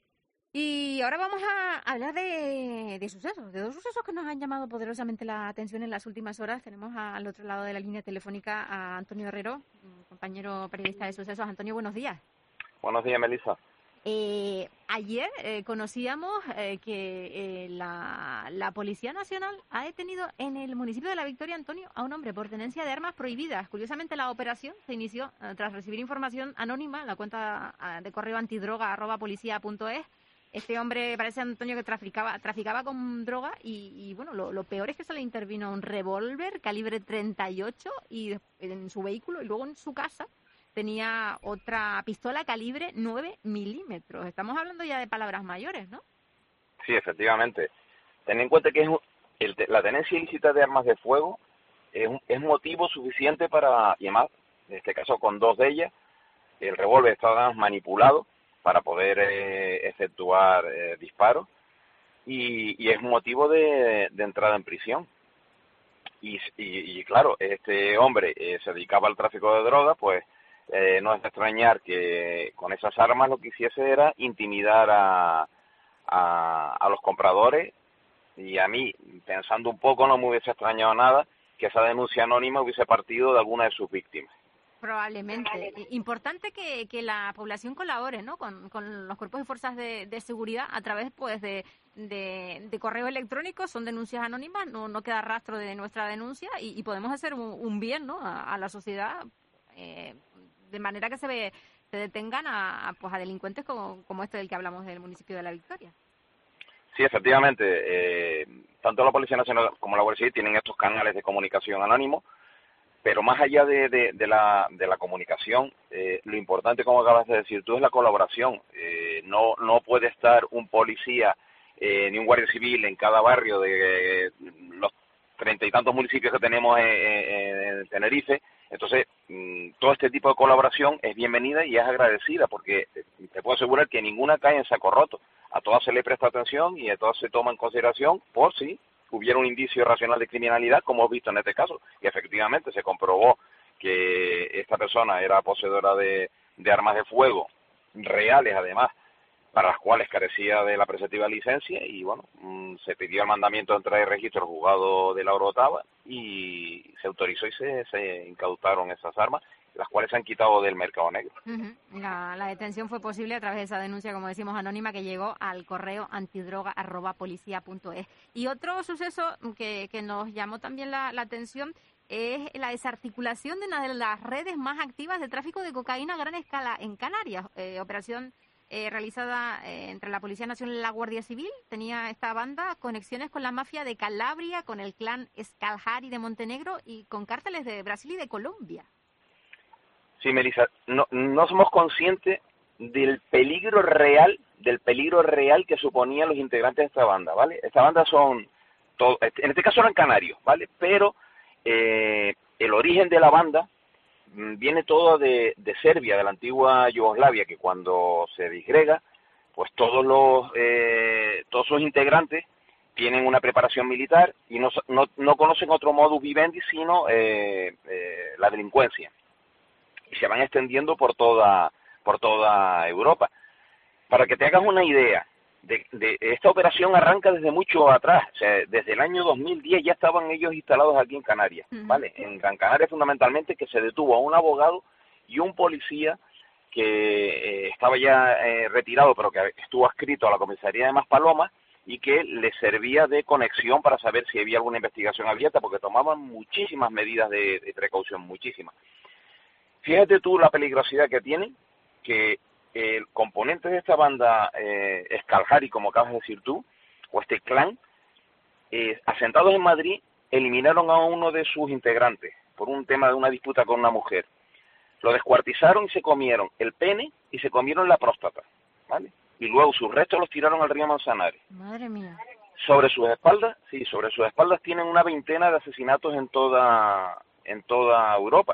S26: Y ahora vamos a hablar de, de sucesos, de dos sucesos que nos han llamado poderosamente la atención en las últimas horas. Tenemos a, al otro lado de la línea telefónica a Antonio Herrero, compañero periodista de sucesos. Antonio, buenos días.
S1: Buenos días, Melissa.
S26: Eh, ayer eh, conocíamos eh, que eh, la, la Policía Nacional ha detenido en el municipio de La Victoria, Antonio, a un hombre por tenencia de armas prohibidas. Curiosamente, la operación se inició eh, tras recibir información anónima en la cuenta eh, de correo antidroga arroba policía punto es. Este hombre parece, Antonio, que traficaba traficaba con droga y, y bueno, lo, lo peor es que se le intervino un revólver calibre treinta y ocho y en su vehículo y luego en su casa tenía otra pistola calibre nueve milímetros. Estamos hablando ya de palabras mayores, ¿no?
S1: Sí, efectivamente. Ten en cuenta que es el, la tenencia ilícita de armas de fuego es, es motivo suficiente para, y además, en este caso con dos de ellas, el revólver estaba manipulado para poder eh, efectuar eh, disparos y, y es motivo de, de entrada en prisión. Y, y, y claro, este hombre eh, se dedicaba al tráfico de drogas, pues Eh, no es de extrañar que con esas armas lo que hiciese era intimidar a, a, a los compradores y a mí, pensando un poco, no me hubiese extrañado nada que esa denuncia anónima hubiese partido de alguna de sus víctimas.
S26: Probablemente. Importante que, que la población colabore, ¿no? Con, con los cuerpos y fuerzas de, de seguridad a través, pues, de, de, de correo electrónico. Son denuncias anónimas, no, no queda rastro de nuestra denuncia y, y podemos hacer un, un bien, ¿no? A, a la sociedad. Eh, de manera que se ve, se detengan a, pues a delincuentes como, como este del que hablamos del municipio de La Victoria.
S1: Sí, efectivamente, eh, tanto la Policía Nacional como la Guardia Civil tienen estos canales de comunicación anónimos, pero más allá de, de, de, la, de la comunicación, eh, lo importante, como acabas de decir tú, es la colaboración. Eh, no, no puede estar un policía eh, ni un guardia civil en cada barrio de eh, los treinta y tantos municipios que tenemos en, en, en Tenerife. Entonces, todo este tipo de colaboración es bienvenida y es agradecida porque te puedo asegurar que ninguna cae en saco roto. A todas se le presta atención y a todas se toma en consideración por si hubiera un indicio racional de criminalidad, como hemos visto en este caso. Y efectivamente se comprobó que esta persona era poseedora de, de armas de fuego reales, además, para las cuales carecía de la preceptiva licencia y, bueno, mmm, se pidió el mandamiento de entrada y registro al juzgado de la Orotava y se autorizó y se, se incautaron esas armas, las cuales se han quitado del mercado negro.
S26: Uh-huh. La, la detención fue posible a través de esa denuncia, como decimos, anónima, que llegó al correo antidroga arroba policía punto es. Y otro suceso que, que nos llamó también la, la atención es la desarticulación de una de las redes más activas de tráfico de cocaína a gran escala en Canarias. Eh, operación eh, realizada eh, entre la Policía Nacional y la Guardia Civil. Tenía esta banda conexiones con la mafia de Calabria, con el clan Scaljari de Montenegro y con cárteles de Brasil y de Colombia.
S1: Sí, Melissa, no, no somos conscientes del peligro real, del peligro real que suponían los integrantes de esta banda, ¿vale? Esta banda son, todo, en este caso eran canarios, ¿vale? Pero eh, el origen de la banda viene todo de, de Serbia, de la antigua Yugoslavia, que cuando se disgrega, pues todos los eh, todos sus integrantes tienen una preparación militar y no, no, no conocen otro modus vivendi sino eh, eh, la delincuencia. Y se van extendiendo por toda por toda Europa. Para que te hagas una idea, de, de esta operación arranca desde mucho atrás, o sea, desde el año dos mil diez ya estaban ellos instalados aquí en Canarias, ¿vale? En Gran Canaria fundamentalmente, que se detuvo a un abogado y un policía que eh, estaba ya eh, retirado, pero que estuvo adscrito a la comisaría de Maspalomas y que le servía de conexión para saber si había alguna investigación abierta, porque tomaban muchísimas medidas de, de precaución, muchísimas. Fíjate tú la peligrosidad que tienen, que el componente de esta banda eh, Scaljari, como acabas de decir tú, o este clan, eh, asentados en Madrid, eliminaron a uno de sus integrantes por un tema de una disputa con una mujer. Lo descuartizaron y se comieron el pene y se comieron la próstata, ¿vale? Y luego sus restos los tiraron al río Manzanares.
S26: Madre mía.
S1: Sobre sus espaldas, sí, sobre sus espaldas tienen una veintena de asesinatos en toda en toda Europa.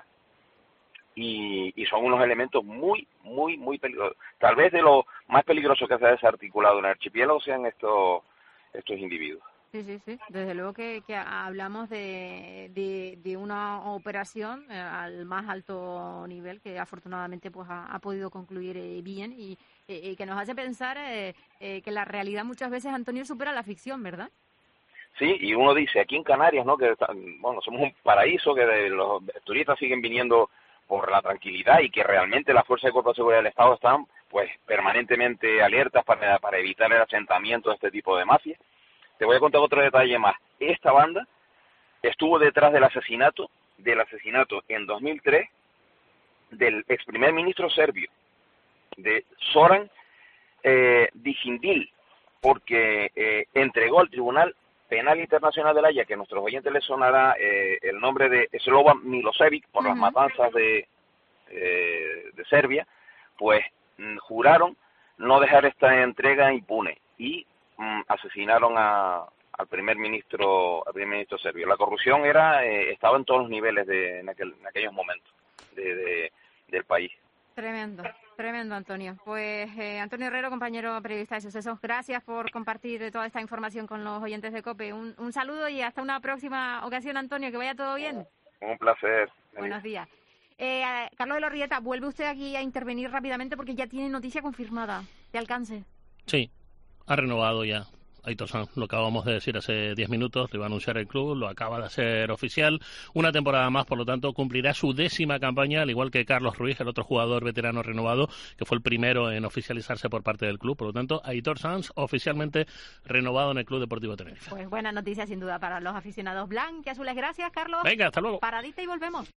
S1: Y, y son unos elementos muy, muy, muy peligrosos. Tal vez de lo más peligroso que se ha desarticulado en el archipiélago sean estos estos individuos.
S26: Sí, sí, sí. Desde luego que, que hablamos de, de, de una operación eh, al más alto nivel que afortunadamente pues ha, ha podido concluir eh, bien y eh, que nos hace pensar eh, eh, que la realidad muchas veces, Antonio, supera la ficción, ¿verdad?
S1: Sí, y uno dice aquí en Canarias, ¿no? Que bueno, somos un paraíso, que de los turistas siguen viniendo por la tranquilidad y que realmente las fuerzas de cuerpo de seguridad del Estado están pues permanentemente alertas para, para evitar el asentamiento de este tipo de mafias. Te voy a contar otro detalle más. Esta banda estuvo detrás del asesinato, del asesinato en dos mil tres del ex primer ministro serbio, de Zoran eh, Dijindil, porque eh, entregó al Tribunal Penal Internacional de la Haya, que a nuestros oyentes les sonará eh, el nombre de Slobodan Milosevic por uh-huh. las matanzas de, eh, de Serbia, pues mm, juraron no dejar esta entrega impune y mm, asesinaron a, al primer ministro al primer ministro serbio. La corrupción era eh, estaba en todos los niveles de en, aquel, en aquellos momentos de, de, del país.
S26: Tremendo. Tremendo, Antonio. Pues eh, Antonio Herrero, compañero periodista de Sucesos, gracias por compartir toda esta información con los oyentes de COPE. Un, un saludo y hasta una próxima ocasión, Antonio, que vaya todo bien.
S1: Un placer.
S26: Buenos días. Eh, Carlos de la Rieta, vuelve usted aquí a intervenir rápidamente porque ya tiene noticia confirmada de alcance.
S6: Sí, ha renovado ya. Aitor Sanz, lo acabamos de decir hace diez minutos, lo iba a anunciar el club, lo acaba de hacer oficial. Una temporada más, por lo tanto, cumplirá su décima campaña, al igual que Carlos Ruiz, el otro jugador veterano renovado, que fue el primero en oficializarse por parte del club. Por lo tanto, Aitor Sanz oficialmente renovado en el Club Deportivo Tenerife.
S26: Pues buena noticia, sin duda, para los aficionados blanquiazules. Gracias, Carlos.
S6: Venga, hasta luego.
S26: Paradita y volvemos.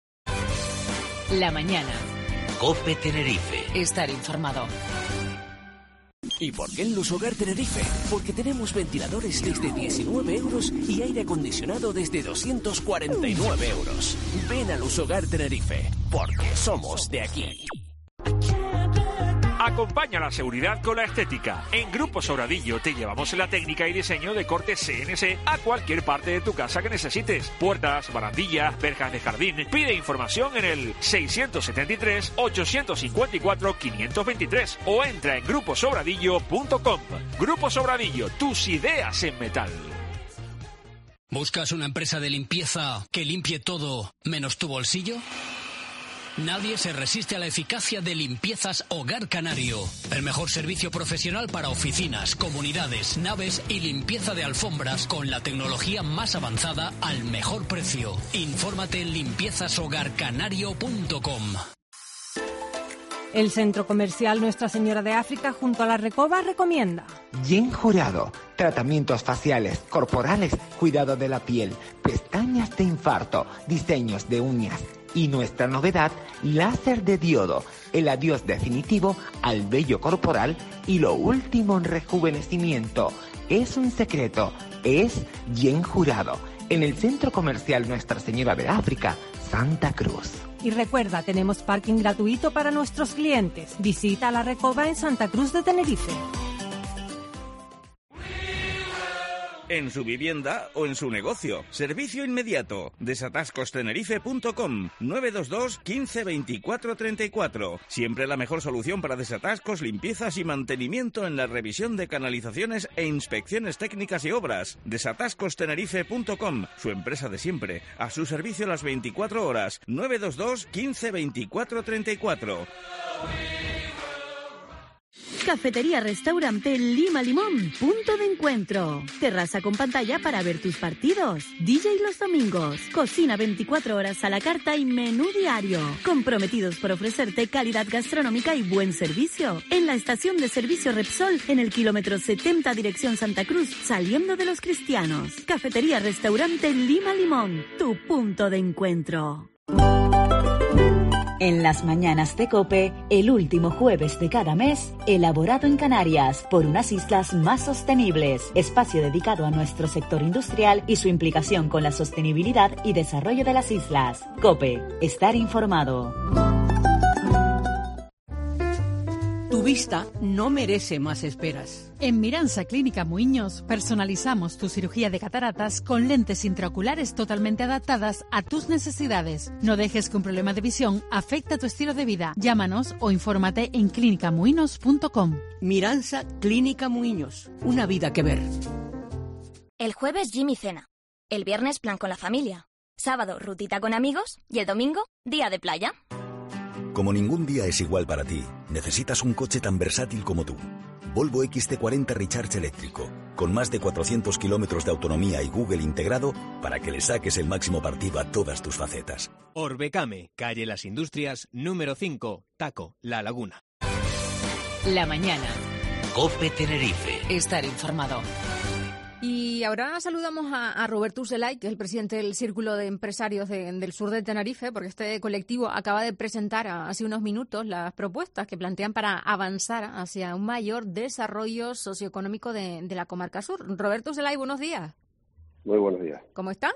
S7: La mañana.
S3: COPE Tenerife.
S7: Estar informado.
S11: ¿Y por qué en Lushogar Tenerife? Porque tenemos ventiladores desde diecinueve euros y aire acondicionado desde doscientos cuarenta y nueve euros. Ven a Lushogar Tenerife, porque somos de aquí.
S29: Acompaña la seguridad con la estética. En Grupo Sobradillo te llevamos la técnica y diseño de corte C N C a cualquier parte de tu casa que necesites. Puertas, barandillas, verjas de jardín. Pide información en el seiscientos setenta y tres, ochocientos cincuenta y cuatro, quinientos veintitrés o entra en grupo sobradillo punto com. Grupo Sobradillo, tus ideas en metal.
S23: ¿Buscas una empresa de limpieza que limpie todo menos tu bolsillo? Nadie se resiste a la eficacia de Limpiezas Hogar Canario. El mejor servicio profesional para oficinas, comunidades, naves y limpieza de alfombras con la tecnología más avanzada al mejor precio. Infórmate en limpiezas hogar canario punto com.
S4: El Centro Comercial Nuestra Señora de África junto a la Recoba recomienda
S10: Yen Jurado, tratamientos faciales, corporales, cuidado de la piel, pestañas de infarto, diseños de uñas. Y nuestra novedad, láser de diodo, el adiós definitivo al vello corporal y lo último en rejuvenecimiento. Es un secreto, es Yen Jurado, en el Centro Comercial Nuestra Señora de África, Santa Cruz.
S4: Y recuerda, tenemos parking gratuito para nuestros clientes. Visita la Recoba en Santa Cruz de Tenerife.
S13: En su vivienda o en su negocio. Servicio inmediato. desatascos tenerife punto com nueve dos dos, quince, veinticuatro, treinta y cuatro. Siempre la mejor solución para desatascos, limpiezas y mantenimiento en la revisión de canalizaciones e inspecciones técnicas y obras. desatascos tenerife punto com, su empresa de siempre. A su servicio las veinticuatro horas. nueve dos dos, quince, veinticuatro, treinta y cuatro.
S15: Cafetería Restaurante Lima Limón, punto de encuentro. Terraza con pantalla para ver tus partidos. D J los domingos. Cocina veinticuatro horas a la carta y menú diario. Comprometidos por ofrecerte calidad gastronómica y buen servicio. En la estación de servicio Repsol, en el kilómetro setenta, dirección Santa Cruz, saliendo de Los Cristianos. Cafetería Restaurante Lima Limón, tu punto de encuentro.
S27: En las mañanas de COPE, el último jueves de cada mes, elaborado en Canarias por unas islas más sostenibles, espacio dedicado a nuestro sector industrial y su implicación con la sostenibilidad y desarrollo de las islas. COPE, estar informado.
S25: Tu vista no merece más esperas.
S12: En Miransa Clínica Muiños personalizamos tu cirugía de cataratas con lentes intraoculares totalmente adaptadas a tus necesidades. No dejes que un problema de visión afecte tu estilo de vida. Llámanos o infórmate en clínica muinos punto com.
S25: Miransa Clínica Muiños, una vida que ver.
S16: El jueves gym y cena. El viernes plan con la familia. Sábado rutita con amigos y el domingo día de playa.
S17: Como ningún día es igual para ti, necesitas un coche tan versátil como tú. Volvo X C cuarenta Recharge eléctrico, con más de cuatrocientos kilómetros de autonomía y Google integrado para que le saques el máximo partido a todas tus facetas.
S18: Orbecame, calle Las Industrias, número cinco, Taco, La Laguna.
S30: La mañana.
S3: COPE Tenerife.
S30: Estar informado.
S14: Y ahora saludamos a, a Roberto Urselay, que es el presidente del Círculo de Empresarios de, del Sur de Tenerife, porque este colectivo acaba de presentar a, hace unos minutos las propuestas que plantean para avanzar hacia un mayor desarrollo socioeconómico de, de la comarca sur. Roberto Urselay, buenos días.
S19: Muy buenos días.
S14: ¿Cómo están?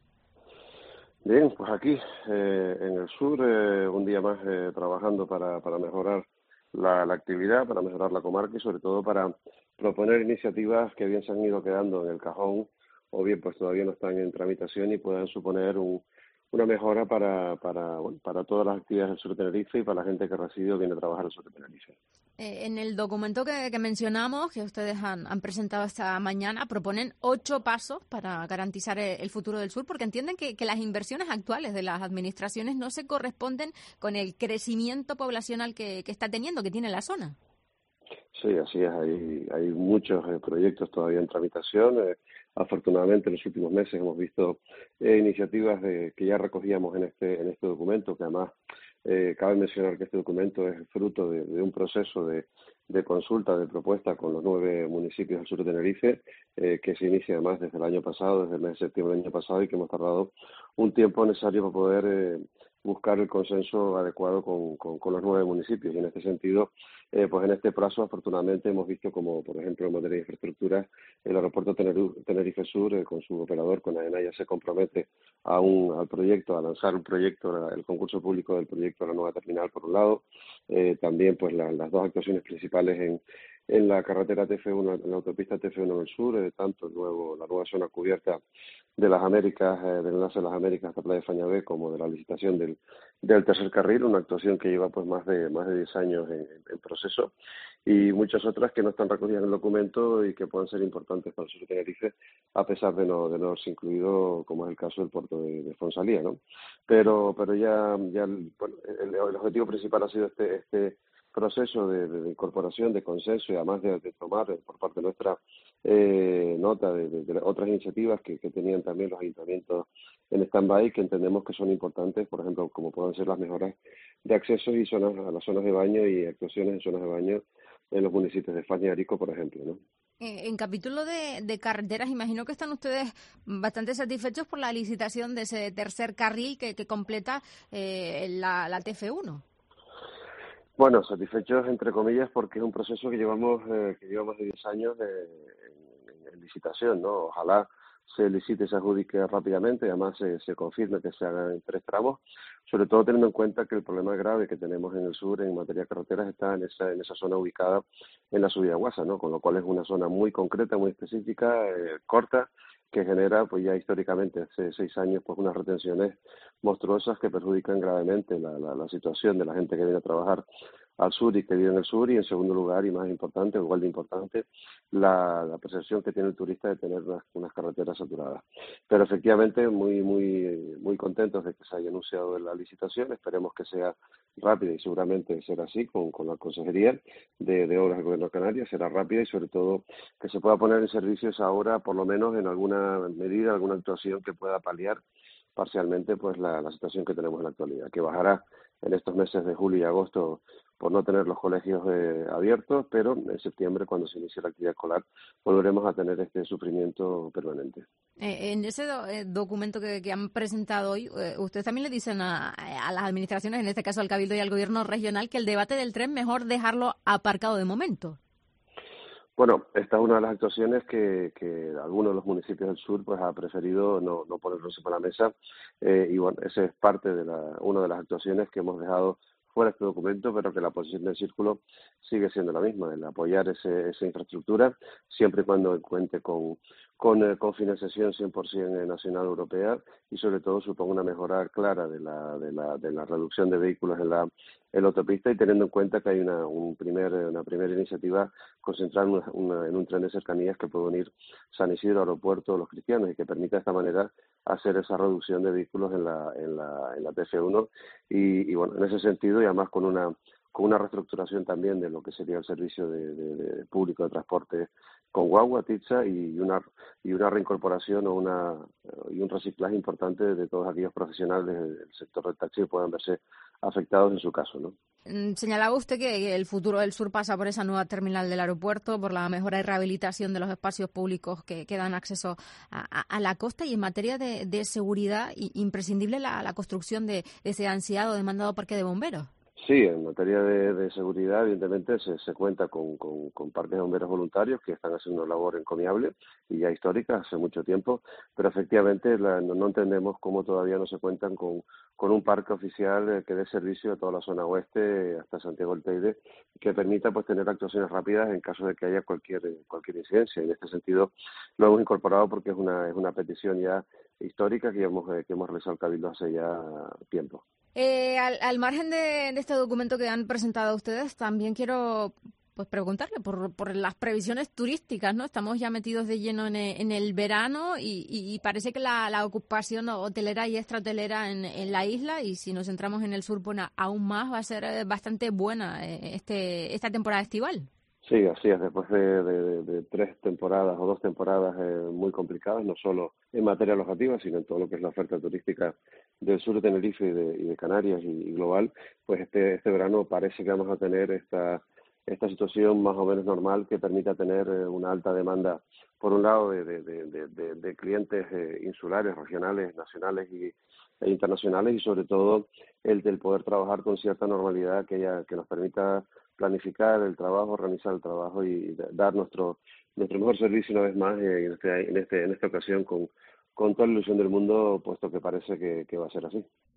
S19: Bien, pues aquí eh, en el sur, eh, un día más eh, trabajando para, para mejorar la, la actividad, para mejorar la comarca y sobre todo para proponer iniciativas que bien se han ido quedando en el cajón o bien pues todavía no están en tramitación y puedan suponer un, una mejora para para bueno, para todas las actividades del sur de Tenerife y para la gente que reside o viene a trabajar en el sur de Tenerife.
S14: Eh, en el documento que, que mencionamos, que ustedes han, han presentado esta mañana, proponen ocho pasos para garantizar el, el futuro del sur, porque entienden que, que las inversiones actuales de las administraciones no se corresponden con el crecimiento poblacional que, que está teniendo, que tiene la zona.
S19: Sí, así es. Hay, hay muchos eh, proyectos todavía en tramitación. Eh, afortunadamente, en los últimos meses hemos visto eh, iniciativas de, que ya recogíamos en este en este documento, que además eh, cabe mencionar que este documento es fruto de, de un proceso de, de consulta, de propuesta con los nueve municipios del sur de Tenerife, eh, que se inicia además desde el año pasado, desde el mes de septiembre del año pasado, y que hemos tardado un tiempo necesario para poder eh, buscar el consenso adecuado con, con, con los nueve municipios. Y en este sentido, eh, pues en este plazo, afortunadamente, hemos visto como, por ejemplo, en materia de infraestructura, el aeropuerto Teneru, Tenerife Sur, eh, con su operador, con AENA, ya se compromete a un, al proyecto, a lanzar un proyecto, el concurso público del proyecto de la nueva terminal, por un lado. Eh, también, pues, la, las dos actuaciones principales en en la carretera T F uno, en la autopista T F uno en el sur, eh, tanto el nuevo, la nueva zona cubierta de las Américas, eh, del enlace de las Américas hasta Playa Fañabé, como de la licitación del, del tercer carril, una actuación que lleva pues más de más de diez años en, en proceso. y muchas otras que no están recogidas en el documento y que pueden ser importantes para el sur de Tenerife, a pesar de no de no haberse incluido, como es el caso del puerto de, de Fonsalía, ¿no? Pero pero ya ya bueno, el, el objetivo principal ha sido este este proceso de, de, de incorporación, de consenso y además de, de tomar por parte nuestra eh, nota de, de, de otras iniciativas que, que tenían también los ayuntamientos en stand-by, que entendemos que son importantes, por ejemplo, como pueden ser las mejoras de accesos y zonas a las zonas de baño y actuaciones en zonas de baño en los municipios de Faz y Arico, por ejemplo, ¿no?
S14: En capítulo de, de carreteras, imagino que están ustedes bastante satisfechos por la licitación de ese tercer carril que, que completa eh, la, la T F uno.
S19: Bueno, satisfechos entre comillas porque es un proceso que llevamos eh, que lleva más de diez años de, en, en licitación, ¿no? Ojalá se licite y se adjudique rápidamente y además se, se confirme que se haga en tres tramos, sobre todo teniendo en cuenta que el problema grave que tenemos en el sur en materia de carreteras está en esa en esa zona ubicada en la subida a Guasa, ¿no? Con lo cual es una zona muy concreta, muy específica, eh, corta, que genera, pues ya históricamente, hace seis años, pues unas retenciones monstruosas que perjudican gravemente la, la, la situación de la gente que viene a trabajar al sur y que vive en el sur, y en segundo lugar, y más importante, igual de importante, la, la percepción que tiene el turista de tener unas, unas carreteras saturadas. Pero efectivamente, muy muy muy contentos de que se haya anunciado la licitación, esperemos que sea rápida y seguramente será así con, con la Consejería de, de Obras del Gobierno de Canarias, será rápida y sobre todo que se pueda poner en servicios ahora, por lo menos en alguna medida, alguna actuación que pueda paliar parcialmente pues la, la situación que tenemos en la actualidad, que bajará en estos meses de julio y agosto por no tener los colegios eh, abiertos, pero en septiembre, cuando se inicie la actividad escolar, volveremos a tener este sufrimiento permanente.
S14: Eh, en ese do, eh, documento que, que han presentado hoy, eh, ustedes también le dicen a, a las administraciones, en este caso al Cabildo y al Gobierno regional, que el debate del tren mejor dejarlo aparcado de momento.
S19: Bueno, esta es una de las actuaciones que, que algunos de los municipios del sur pues ha preferido no, no ponerlo encima de la mesa eh, y bueno, esa es parte de la, una de las actuaciones que hemos dejado fuera de este documento, pero que la posición del Círculo sigue siendo la misma, el apoyar ese, esa infraestructura, siempre y cuando cuente con, con, eh, con financiación cien por ciento nacional europea y sobre todo suponga una mejora clara de la, de la, de la reducción de vehículos en la, en la autopista y teniendo en cuenta que hay una, un primer, una primera iniciativa concentrada en, una, una, en un tren de cercanías que puede unir San Isidro, Aeropuerto, Los Cristianos y que permita de esta manera hacer esa reducción de vehículos en la, en la, en la T F uno y, y bueno, en ese sentido y además con una con una reestructuración también de lo que sería el servicio de, de, de público de transporte con guagua, tiza y una y una reincorporación o una y un reciclaje importante de todos aquellos profesionales del sector del taxi que puedan verse afectados en su caso, ¿no?
S14: Señalaba usted que el futuro del sur pasa por esa nueva terminal del aeropuerto, por la mejora y rehabilitación de los espacios públicos que, que dan acceso a, a, a la costa y en materia de, de seguridad imprescindible la, la construcción de ese ansiado demandado parque de bomberos.
S19: Sí, en materia de, de seguridad, evidentemente, se, se cuenta con, con, con parques de bomberos voluntarios que están haciendo una labor encomiable y ya histórica hace mucho tiempo, pero efectivamente la, no, no entendemos cómo todavía no se cuentan con, con un parque oficial eh, que dé servicio a toda la zona oeste hasta Santiago del Teide, que permita pues tener actuaciones rápidas en caso de que haya cualquier cualquier incidencia. En este sentido lo hemos incorporado porque es una es una petición ya histórica que hemos eh, que hemos realizado al Cabildo hace ya tiempo.
S14: Eh, al, al margen de, de este documento que han presentado ustedes, también quiero pues preguntarle por, por las previsiones turísticas, ¿no? Estamos ya metidos de lleno en el, en el verano y, y, y parece que la, la ocupación hotelera y extrahotelera en, en la isla, y si nos centramos en el sur, bueno, aún más va a ser bastante buena este esta temporada estival.
S19: Sí, así es, después de, de, de tres temporadas o dos temporadas eh, muy complicadas, no solo en materia alojativa, sino en todo lo que es la oferta turística del sur de Tenerife y de, y de Canarias y, y global, pues este, este verano parece que vamos a tener esta, esta situación más o menos normal que permita tener eh, una alta demanda, por un lado, de, de, de, de, de clientes eh, insulares, regionales, nacionales y, e internacionales, y sobre todo el del poder trabajar con cierta normalidad que, haya, que nos permita planificar el trabajo, organizar el trabajo y dar nuestro nuestro mejor servicio una vez más eh, en, este, en, este, en esta ocasión con, con toda la ilusión del mundo, puesto que parece que, que va a ser así.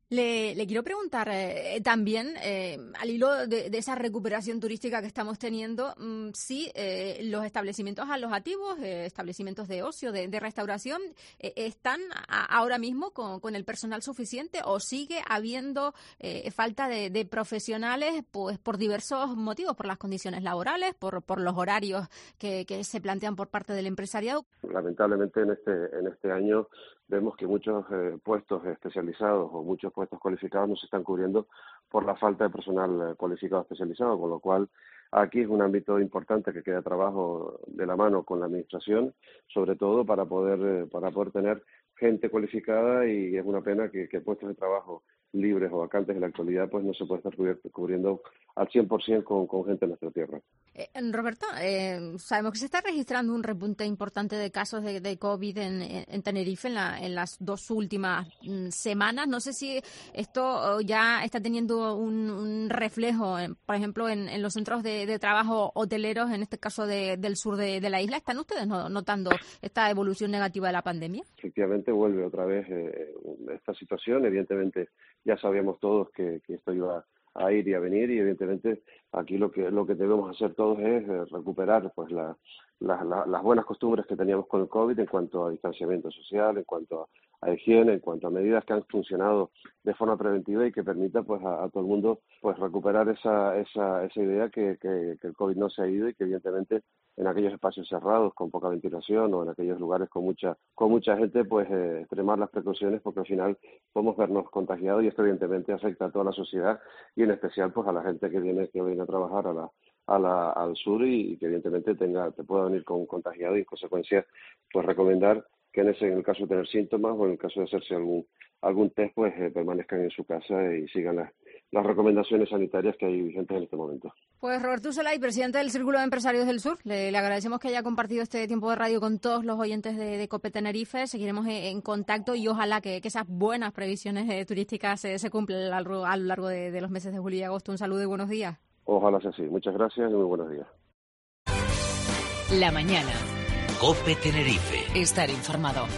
S14: Le, le quiero preguntar eh, también, eh, al hilo de, de esa recuperación turística que estamos teniendo, mmm, si eh, los establecimientos alojativos, eh, establecimientos de ocio, de, de restauración, eh, están a, ahora mismo con, con el personal suficiente o sigue habiendo eh, falta de, de profesionales pues por diversos motivos, por las condiciones laborales, por, por los horarios que, que se plantean por parte del empresariado.
S19: Lamentablemente en este en este año vemos que muchos eh, puestos especializados o muchos puestos cualificados no se están cubriendo por la falta de personal eh, cualificado especializado, con lo cual aquí es un ámbito importante que queda trabajo de la mano con la administración, sobre todo para poder eh, para poder tener gente cualificada, y es una pena que, que puestos de trabajo libres o vacantes en la actualidad pues no se puede estar cubierto, cubriendo al cien por ciento con, con gente en nuestra tierra.
S14: Eh, Roberto, eh, sabemos que se está registrando un repunte importante de casos de, de COVID en, en Tenerife en, la, en las dos últimas mm, semanas. No sé si esto ya está teniendo un, un reflejo, en, por ejemplo, en, en los centros de, de trabajo hoteleros, en este caso de, del sur de, de la isla. ¿Están ustedes notando esta evolución negativa de la pandemia?
S19: Efectivamente vuelve otra vez eh, esta situación. Evidentemente ya sabíamos todos que, que esto iba a ir y a venir, y evidentemente aquí lo que lo que debemos hacer todos es eh, recuperar pues la, la, la, las buenas costumbres que teníamos con el COVID en cuanto a distanciamiento social, en cuanto a, a higiene, en cuanto a medidas que han funcionado de forma preventiva y que permita pues a, a todo el mundo pues recuperar esa esa esa idea que, que, que el COVID no se ha ido, y que evidentemente en aquellos espacios cerrados con poca ventilación o en aquellos lugares con mucha con mucha gente pues eh, extremar las precauciones, porque al final podemos vernos contagiados, y esto evidentemente afecta a toda la sociedad y en especial pues a la gente que viene que viene a trabajar a la a la al sur y, y que evidentemente tenga te pueda venir con contagiado, y en consecuencia pues recomendar que en ese en el caso de tener síntomas o en el caso de hacerse algún algún test pues eh, permanezcan en su casa y sigan las las recomendaciones sanitarias que hay vigentes en este momento.
S14: Pues Roberto Celay, presidente del Círculo de Empresarios del Sur, le, le agradecemos que haya compartido este tiempo de radio con todos los oyentes de, de COPE Tenerife. Seguiremos en, en contacto y ojalá que, que esas buenas previsiones eh, turísticas se, se cumplan a lo largo, a lo largo de, de los meses de julio y agosto. Un saludo y buenos días.
S19: Ojalá sea así. Muchas gracias y muy buenos días.
S7: La mañana.
S3: COPE Tenerife.
S7: Estar informado.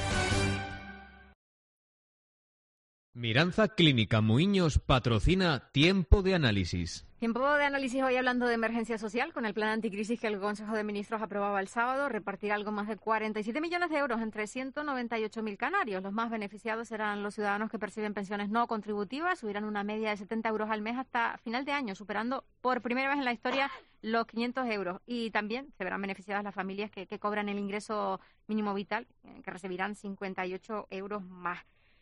S18: Miranza Clínica Muiños patrocina Tiempo de Análisis.
S14: Tiempo de análisis hoy hablando de emergencia social con el plan anticrisis que el Consejo de Ministros aprobaba el sábado. Repartirá algo más de cuarenta y siete millones de euros entre ciento noventa y ocho mil canarios. Los más beneficiados serán los ciudadanos que perciben pensiones no contributivas. Subirán una media de setenta euros al mes hasta final de año, superando por primera vez en la historia los quinientos euros. Y también se verán beneficiadas las familias que, que cobran el ingreso mínimo vital, que recibirán cincuenta y ocho euros más.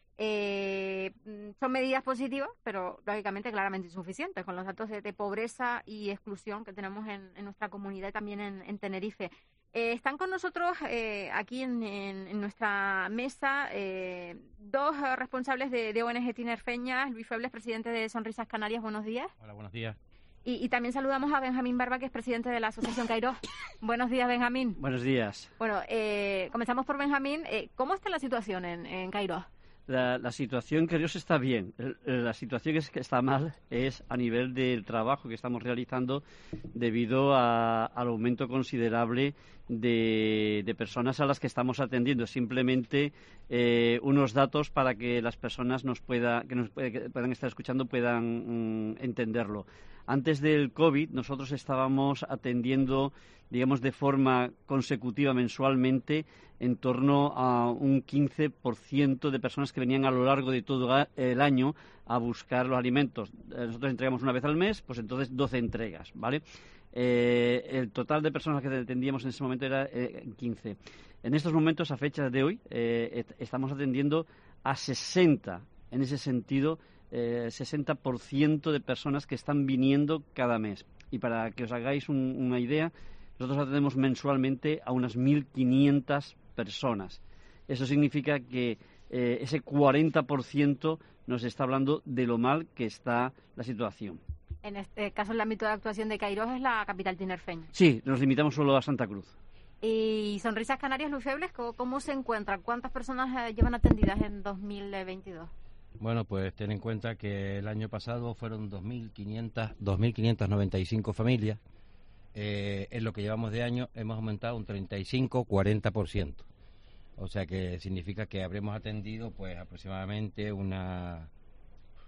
S14: Eh, son medidas positivas, pero lógicamente claramente insuficientes con los datos de, de pobreza y exclusión que tenemos en, en nuestra comunidad y también en, en Tenerife. Eh, están con nosotros eh, aquí en, en, en nuestra mesa eh, dos eh, responsables de, de O N G tinerfeñas. Luis Febles, presidente de Sonrisas Canarias, buenos días.
S1: Hola, buenos días.
S14: Y, y también saludamos a Benjamín Barba, que es presidente de la Asociación Cairós. Buenos días, Benjamín.
S1: Buenos días.
S14: Bueno, eh, comenzamos por Benjamín. Eh, ¿Cómo está la situación en, en Cairós?
S1: La, la situación que Dios está bien. La situación que, es, que está mal es a nivel del trabajo que estamos realizando debido a, al aumento considerable de, de personas a las que estamos atendiendo. Simplemente eh, unos datos para que las personas nos pueda, que nos que puedan estar escuchando puedan mm, entenderlo. Antes del COVID nosotros estábamos atendiendo, digamos, de forma consecutiva mensualmente en torno a un quince por ciento de personas que venían a lo largo de todo el año a buscar los alimentos. Nosotros entregamos una vez al mes, pues entonces doce entregas, ¿vale? Eh, el total de personas que atendíamos en ese momento era eh, quince. En estos momentos, a fecha de hoy, eh, estamos atendiendo a sesenta, en ese sentido, eh, sesenta por ciento de personas que están viniendo cada mes. Y para que os hagáis un, una idea, nosotros atendemos mensualmente a unas mil quinientas personas. Eso significa que eh, ese cuarenta por ciento nos está hablando de lo mal que está la situación.
S14: En este caso, el ámbito de actuación de Cairós es la capital tinerfeña.
S1: Sí, nos limitamos solo a Santa Cruz.
S14: ¿Y Sonrisas Canarias, Luis Febles, cómo, cómo se encuentran? ¿Cuántas personas eh, llevan atendidas en dos mil veintidós?
S1: Bueno, pues ten en cuenta que el año pasado fueron dos mil quinientas noventa y cinco familias. Eh, en lo que llevamos de año hemos aumentado un treinta y cinco a cuarenta por ciento. O sea que significa que habremos atendido pues aproximadamente una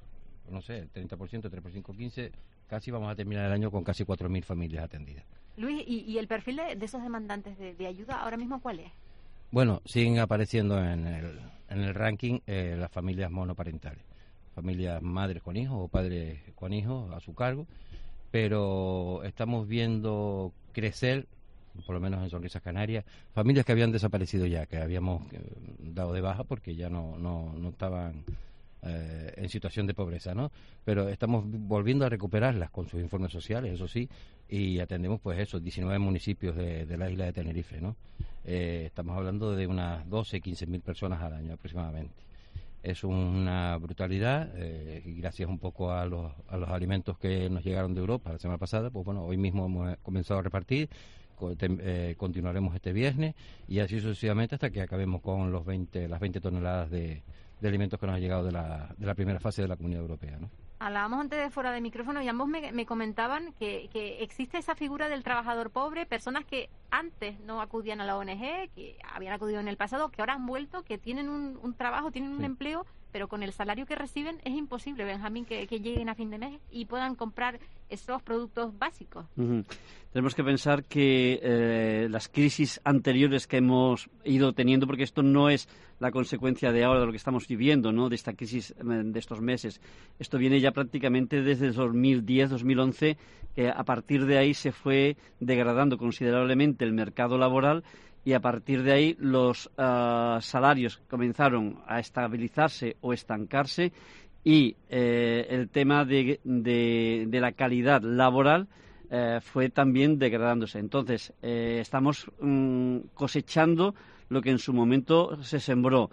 S2: no sé, el treinta por ciento, tres por cinco, quince, casi vamos a terminar el año con casi cuatro mil familias atendidas.
S26: Luis, ¿y, y el perfil de, de esos demandantes de, de ayuda ahora mismo cuál es?
S2: Bueno, siguen apareciendo en el, en el ranking eh, las familias monoparentales, familias madres con hijos o padres con hijos a su cargo, pero estamos viendo crecer, por lo menos en Sonrisas Canarias, familias que habían desaparecido ya, que habíamos eh, dado de baja porque ya no, no, no estaban eh, en situación de pobreza, ¿no? Pero estamos volviendo a recuperarlas con sus informes sociales, eso sí, y atendemos pues esos diecinueve municipios de, de la isla de Tenerife, ¿no? Eh, estamos hablando de unas doce, quince mil personas al año aproximadamente. Es una brutalidad eh, y gracias un poco a los, a los alimentos que nos llegaron de Europa la semana pasada, pues bueno, hoy mismo hemos comenzado a repartir, eh, continuaremos este viernes y así sucesivamente hasta que acabemos con los veinte, las veinte toneladas de, de alimentos que nos han llegado de la, de la primera fase de la Comunidad Europea, ¿no?
S26: Hablábamos antes de fuera de micrófono y ambos me, me comentaban que, que existe esa figura del trabajador pobre, personas que antes no acudían a la O N G, que habían acudido en el pasado, que ahora han vuelto, que tienen un, un trabajo, tienen un sí. empleo, pero con el salario que reciben es imposible, Benjamín, que, que lleguen a fin de mes y puedan comprar esos productos básicos.
S1: Uh-huh. Tenemos que pensar que eh, las crisis anteriores que hemos ido teniendo, porque esto no es la consecuencia de ahora, de lo que estamos viviendo, ¿no?, de esta crisis de estos meses. Esto viene ya prácticamente desde dos mil diez, dos mil once, que a partir de ahí se fue degradando considerablemente el mercado laboral y a partir de ahí los uh, salarios comenzaron a estabilizarse o estancarse y eh, el tema de, de, de la calidad laboral eh, fue también degradándose. Entonces, eh, estamos mm, cosechando lo que en su momento se sembró,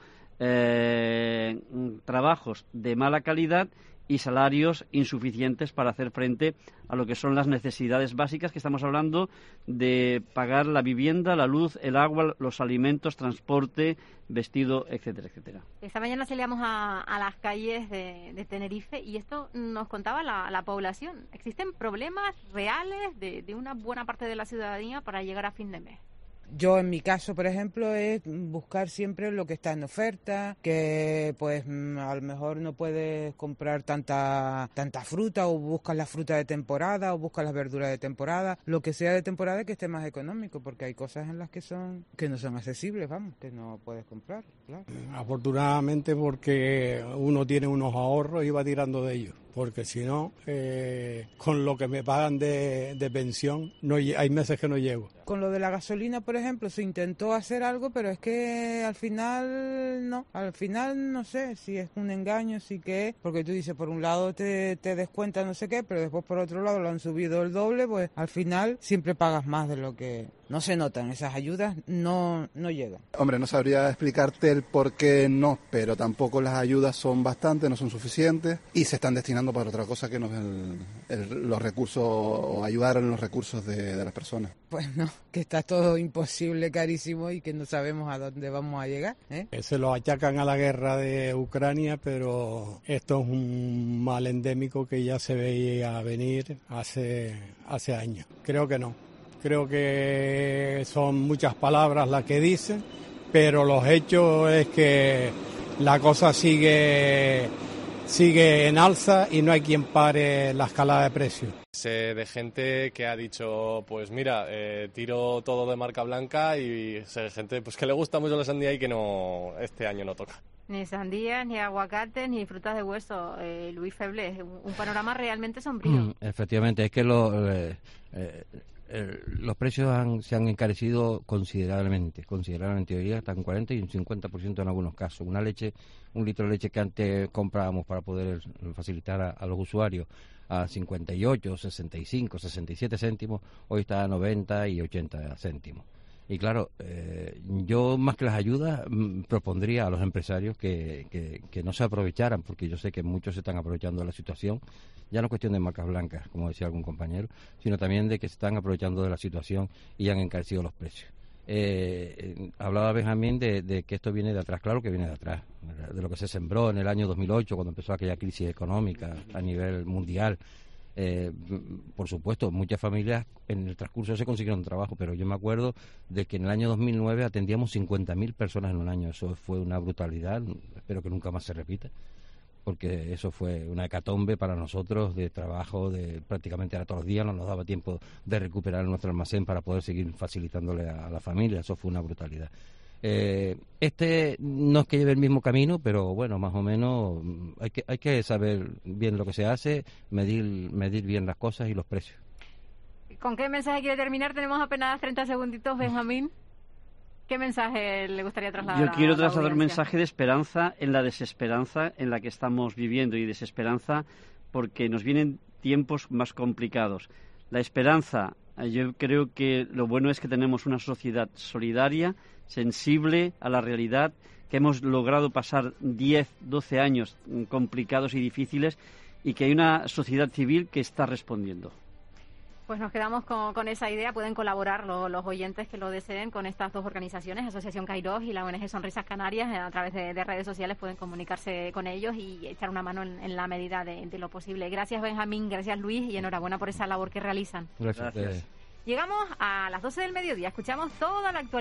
S1: eh, trabajos de mala calidad y salarios insuficientes para hacer frente a lo que son las necesidades básicas, que estamos hablando de pagar la vivienda, la luz, el agua, los alimentos, transporte, vestido, etcétera, etcétera.
S26: Esta mañana salíamos a, a las calles de, de Tenerife y esto nos contaba la, la población. ¿Existen problemas reales de, de una buena parte de la ciudadanía para llegar a fin de mes?
S5: Yo, en mi caso, por ejemplo, es buscar siempre lo que está en oferta, que pues a lo mejor no puedes comprar tanta tanta fruta o buscas la fruta de temporada o buscas las verduras de temporada, lo que sea de temporada y que esté más económico, porque hay cosas en las que son que no son accesibles, vamos, que no puedes comprar, claro.
S6: Afortunadamente, porque uno tiene unos ahorros y va tirando de ellos. Porque si no, eh, con lo que me pagan de, de pensión, no hay meses que no llego.
S5: Con lo de la gasolina, por ejemplo, se intentó hacer algo, pero es que al final no. Al final no sé si es un engaño, si que es, porque tú dices, por un lado te, te descuentan no sé qué, pero después por otro lado lo han subido el doble, pues al final siempre pagas más de lo que... No se notan, esas ayudas no, no llegan.
S8: Hombre, no sabría explicarte el por qué no, pero tampoco las ayudas son bastantes, no son suficientes y se están destinando para otra cosa que no es el, el, los recursos o ayudar en los recursos de, de las personas.
S5: Pues no, que está todo imposible, carísimo y que no sabemos a dónde vamos a llegar, ¿eh?
S6: Se lo achacan a la guerra de Ucrania, pero esto es un mal endémico que ya se veía venir hace, hace años. Creo que no. Creo que son muchas palabras las que dicen, pero los hechos es que la cosa sigue sigue en alza y no hay quien pare la escalada de precios.
S9: Sé de gente que ha dicho, pues mira, eh, tiro todo de marca blanca, y sé de gente pues que le gusta mucho la sandía y que no este año no toca.
S26: Ni sandías, ni aguacates, ni frutas de hueso. Eh, Luis Febles, un, un panorama realmente sombrío.
S2: Mm, efectivamente, es que lo, eh, eh, eh, los precios han, se han encarecido considerablemente, considerablemente. Hoy día están un cuarenta y un cincuenta por ciento en algunos casos. Una leche, un litro de leche que antes comprábamos para poder facilitar a, a los usuarios a cincuenta y ocho, sesenta y cinco, sesenta y siete céntimos, hoy está a noventa y ochenta céntimos. Y claro, eh, yo más que las ayudas m, propondría a los empresarios que, que, que no se aprovecharan, porque yo sé que muchos se están aprovechando de la situación, ya no es cuestión de marcas blancas, como decía algún compañero, sino también de que se están aprovechando de la situación y han encarecido los precios. Eh, eh, hablaba Benjamín de, de que esto viene de atrás, claro que viene de atrás, de lo que se sembró en el año dos mil ocho, cuando empezó aquella crisis económica a nivel mundial. Eh, por supuesto, muchas familias en el transcurso se consiguieron trabajo, pero yo me acuerdo de que en el año dos mil nueve atendíamos cincuenta mil personas en un año. Eso fue una brutalidad, espero que nunca más se repita. porque eso fue una hecatombe para nosotros de trabajo, de prácticamente era todos los días, no nos daba tiempo de recuperar nuestro almacén para poder seguir facilitándole a, a la familia, eso fue una brutalidad. Eh, este no es que lleve el mismo camino, pero bueno, más o menos hay que, hay que saber bien lo que se hace, medir, medir bien las cosas y los precios.
S26: ¿Con qué mensaje quiere terminar? Tenemos apenas treinta segunditos, Benjamín. ¿Qué mensaje le gustaría trasladar?
S1: Yo quiero trasladar un
S26: audiencia?
S1: mensaje de esperanza en la desesperanza en la que estamos viviendo, y desesperanza porque nos vienen tiempos más complicados. La esperanza, yo creo que lo bueno es que tenemos una sociedad solidaria, sensible a la realidad, que hemos logrado pasar diez, doce años complicados y difíciles, y que hay una sociedad civil que está respondiendo.
S26: Pues nos quedamos con, con esa idea. Pueden colaborar lo, los oyentes que lo deseen con estas dos organizaciones, Asociación Kairos y la O N G Sonrisas Canarias. A través de, de redes sociales pueden comunicarse con ellos y echar una mano en, en la medida de, de lo posible. Gracias, Benjamín, gracias, Luis, y enhorabuena por esa labor que realizan.
S2: Gracias.
S1: Gracias.
S26: Llegamos a las doce del mediodía. Escuchamos toda la actualidad.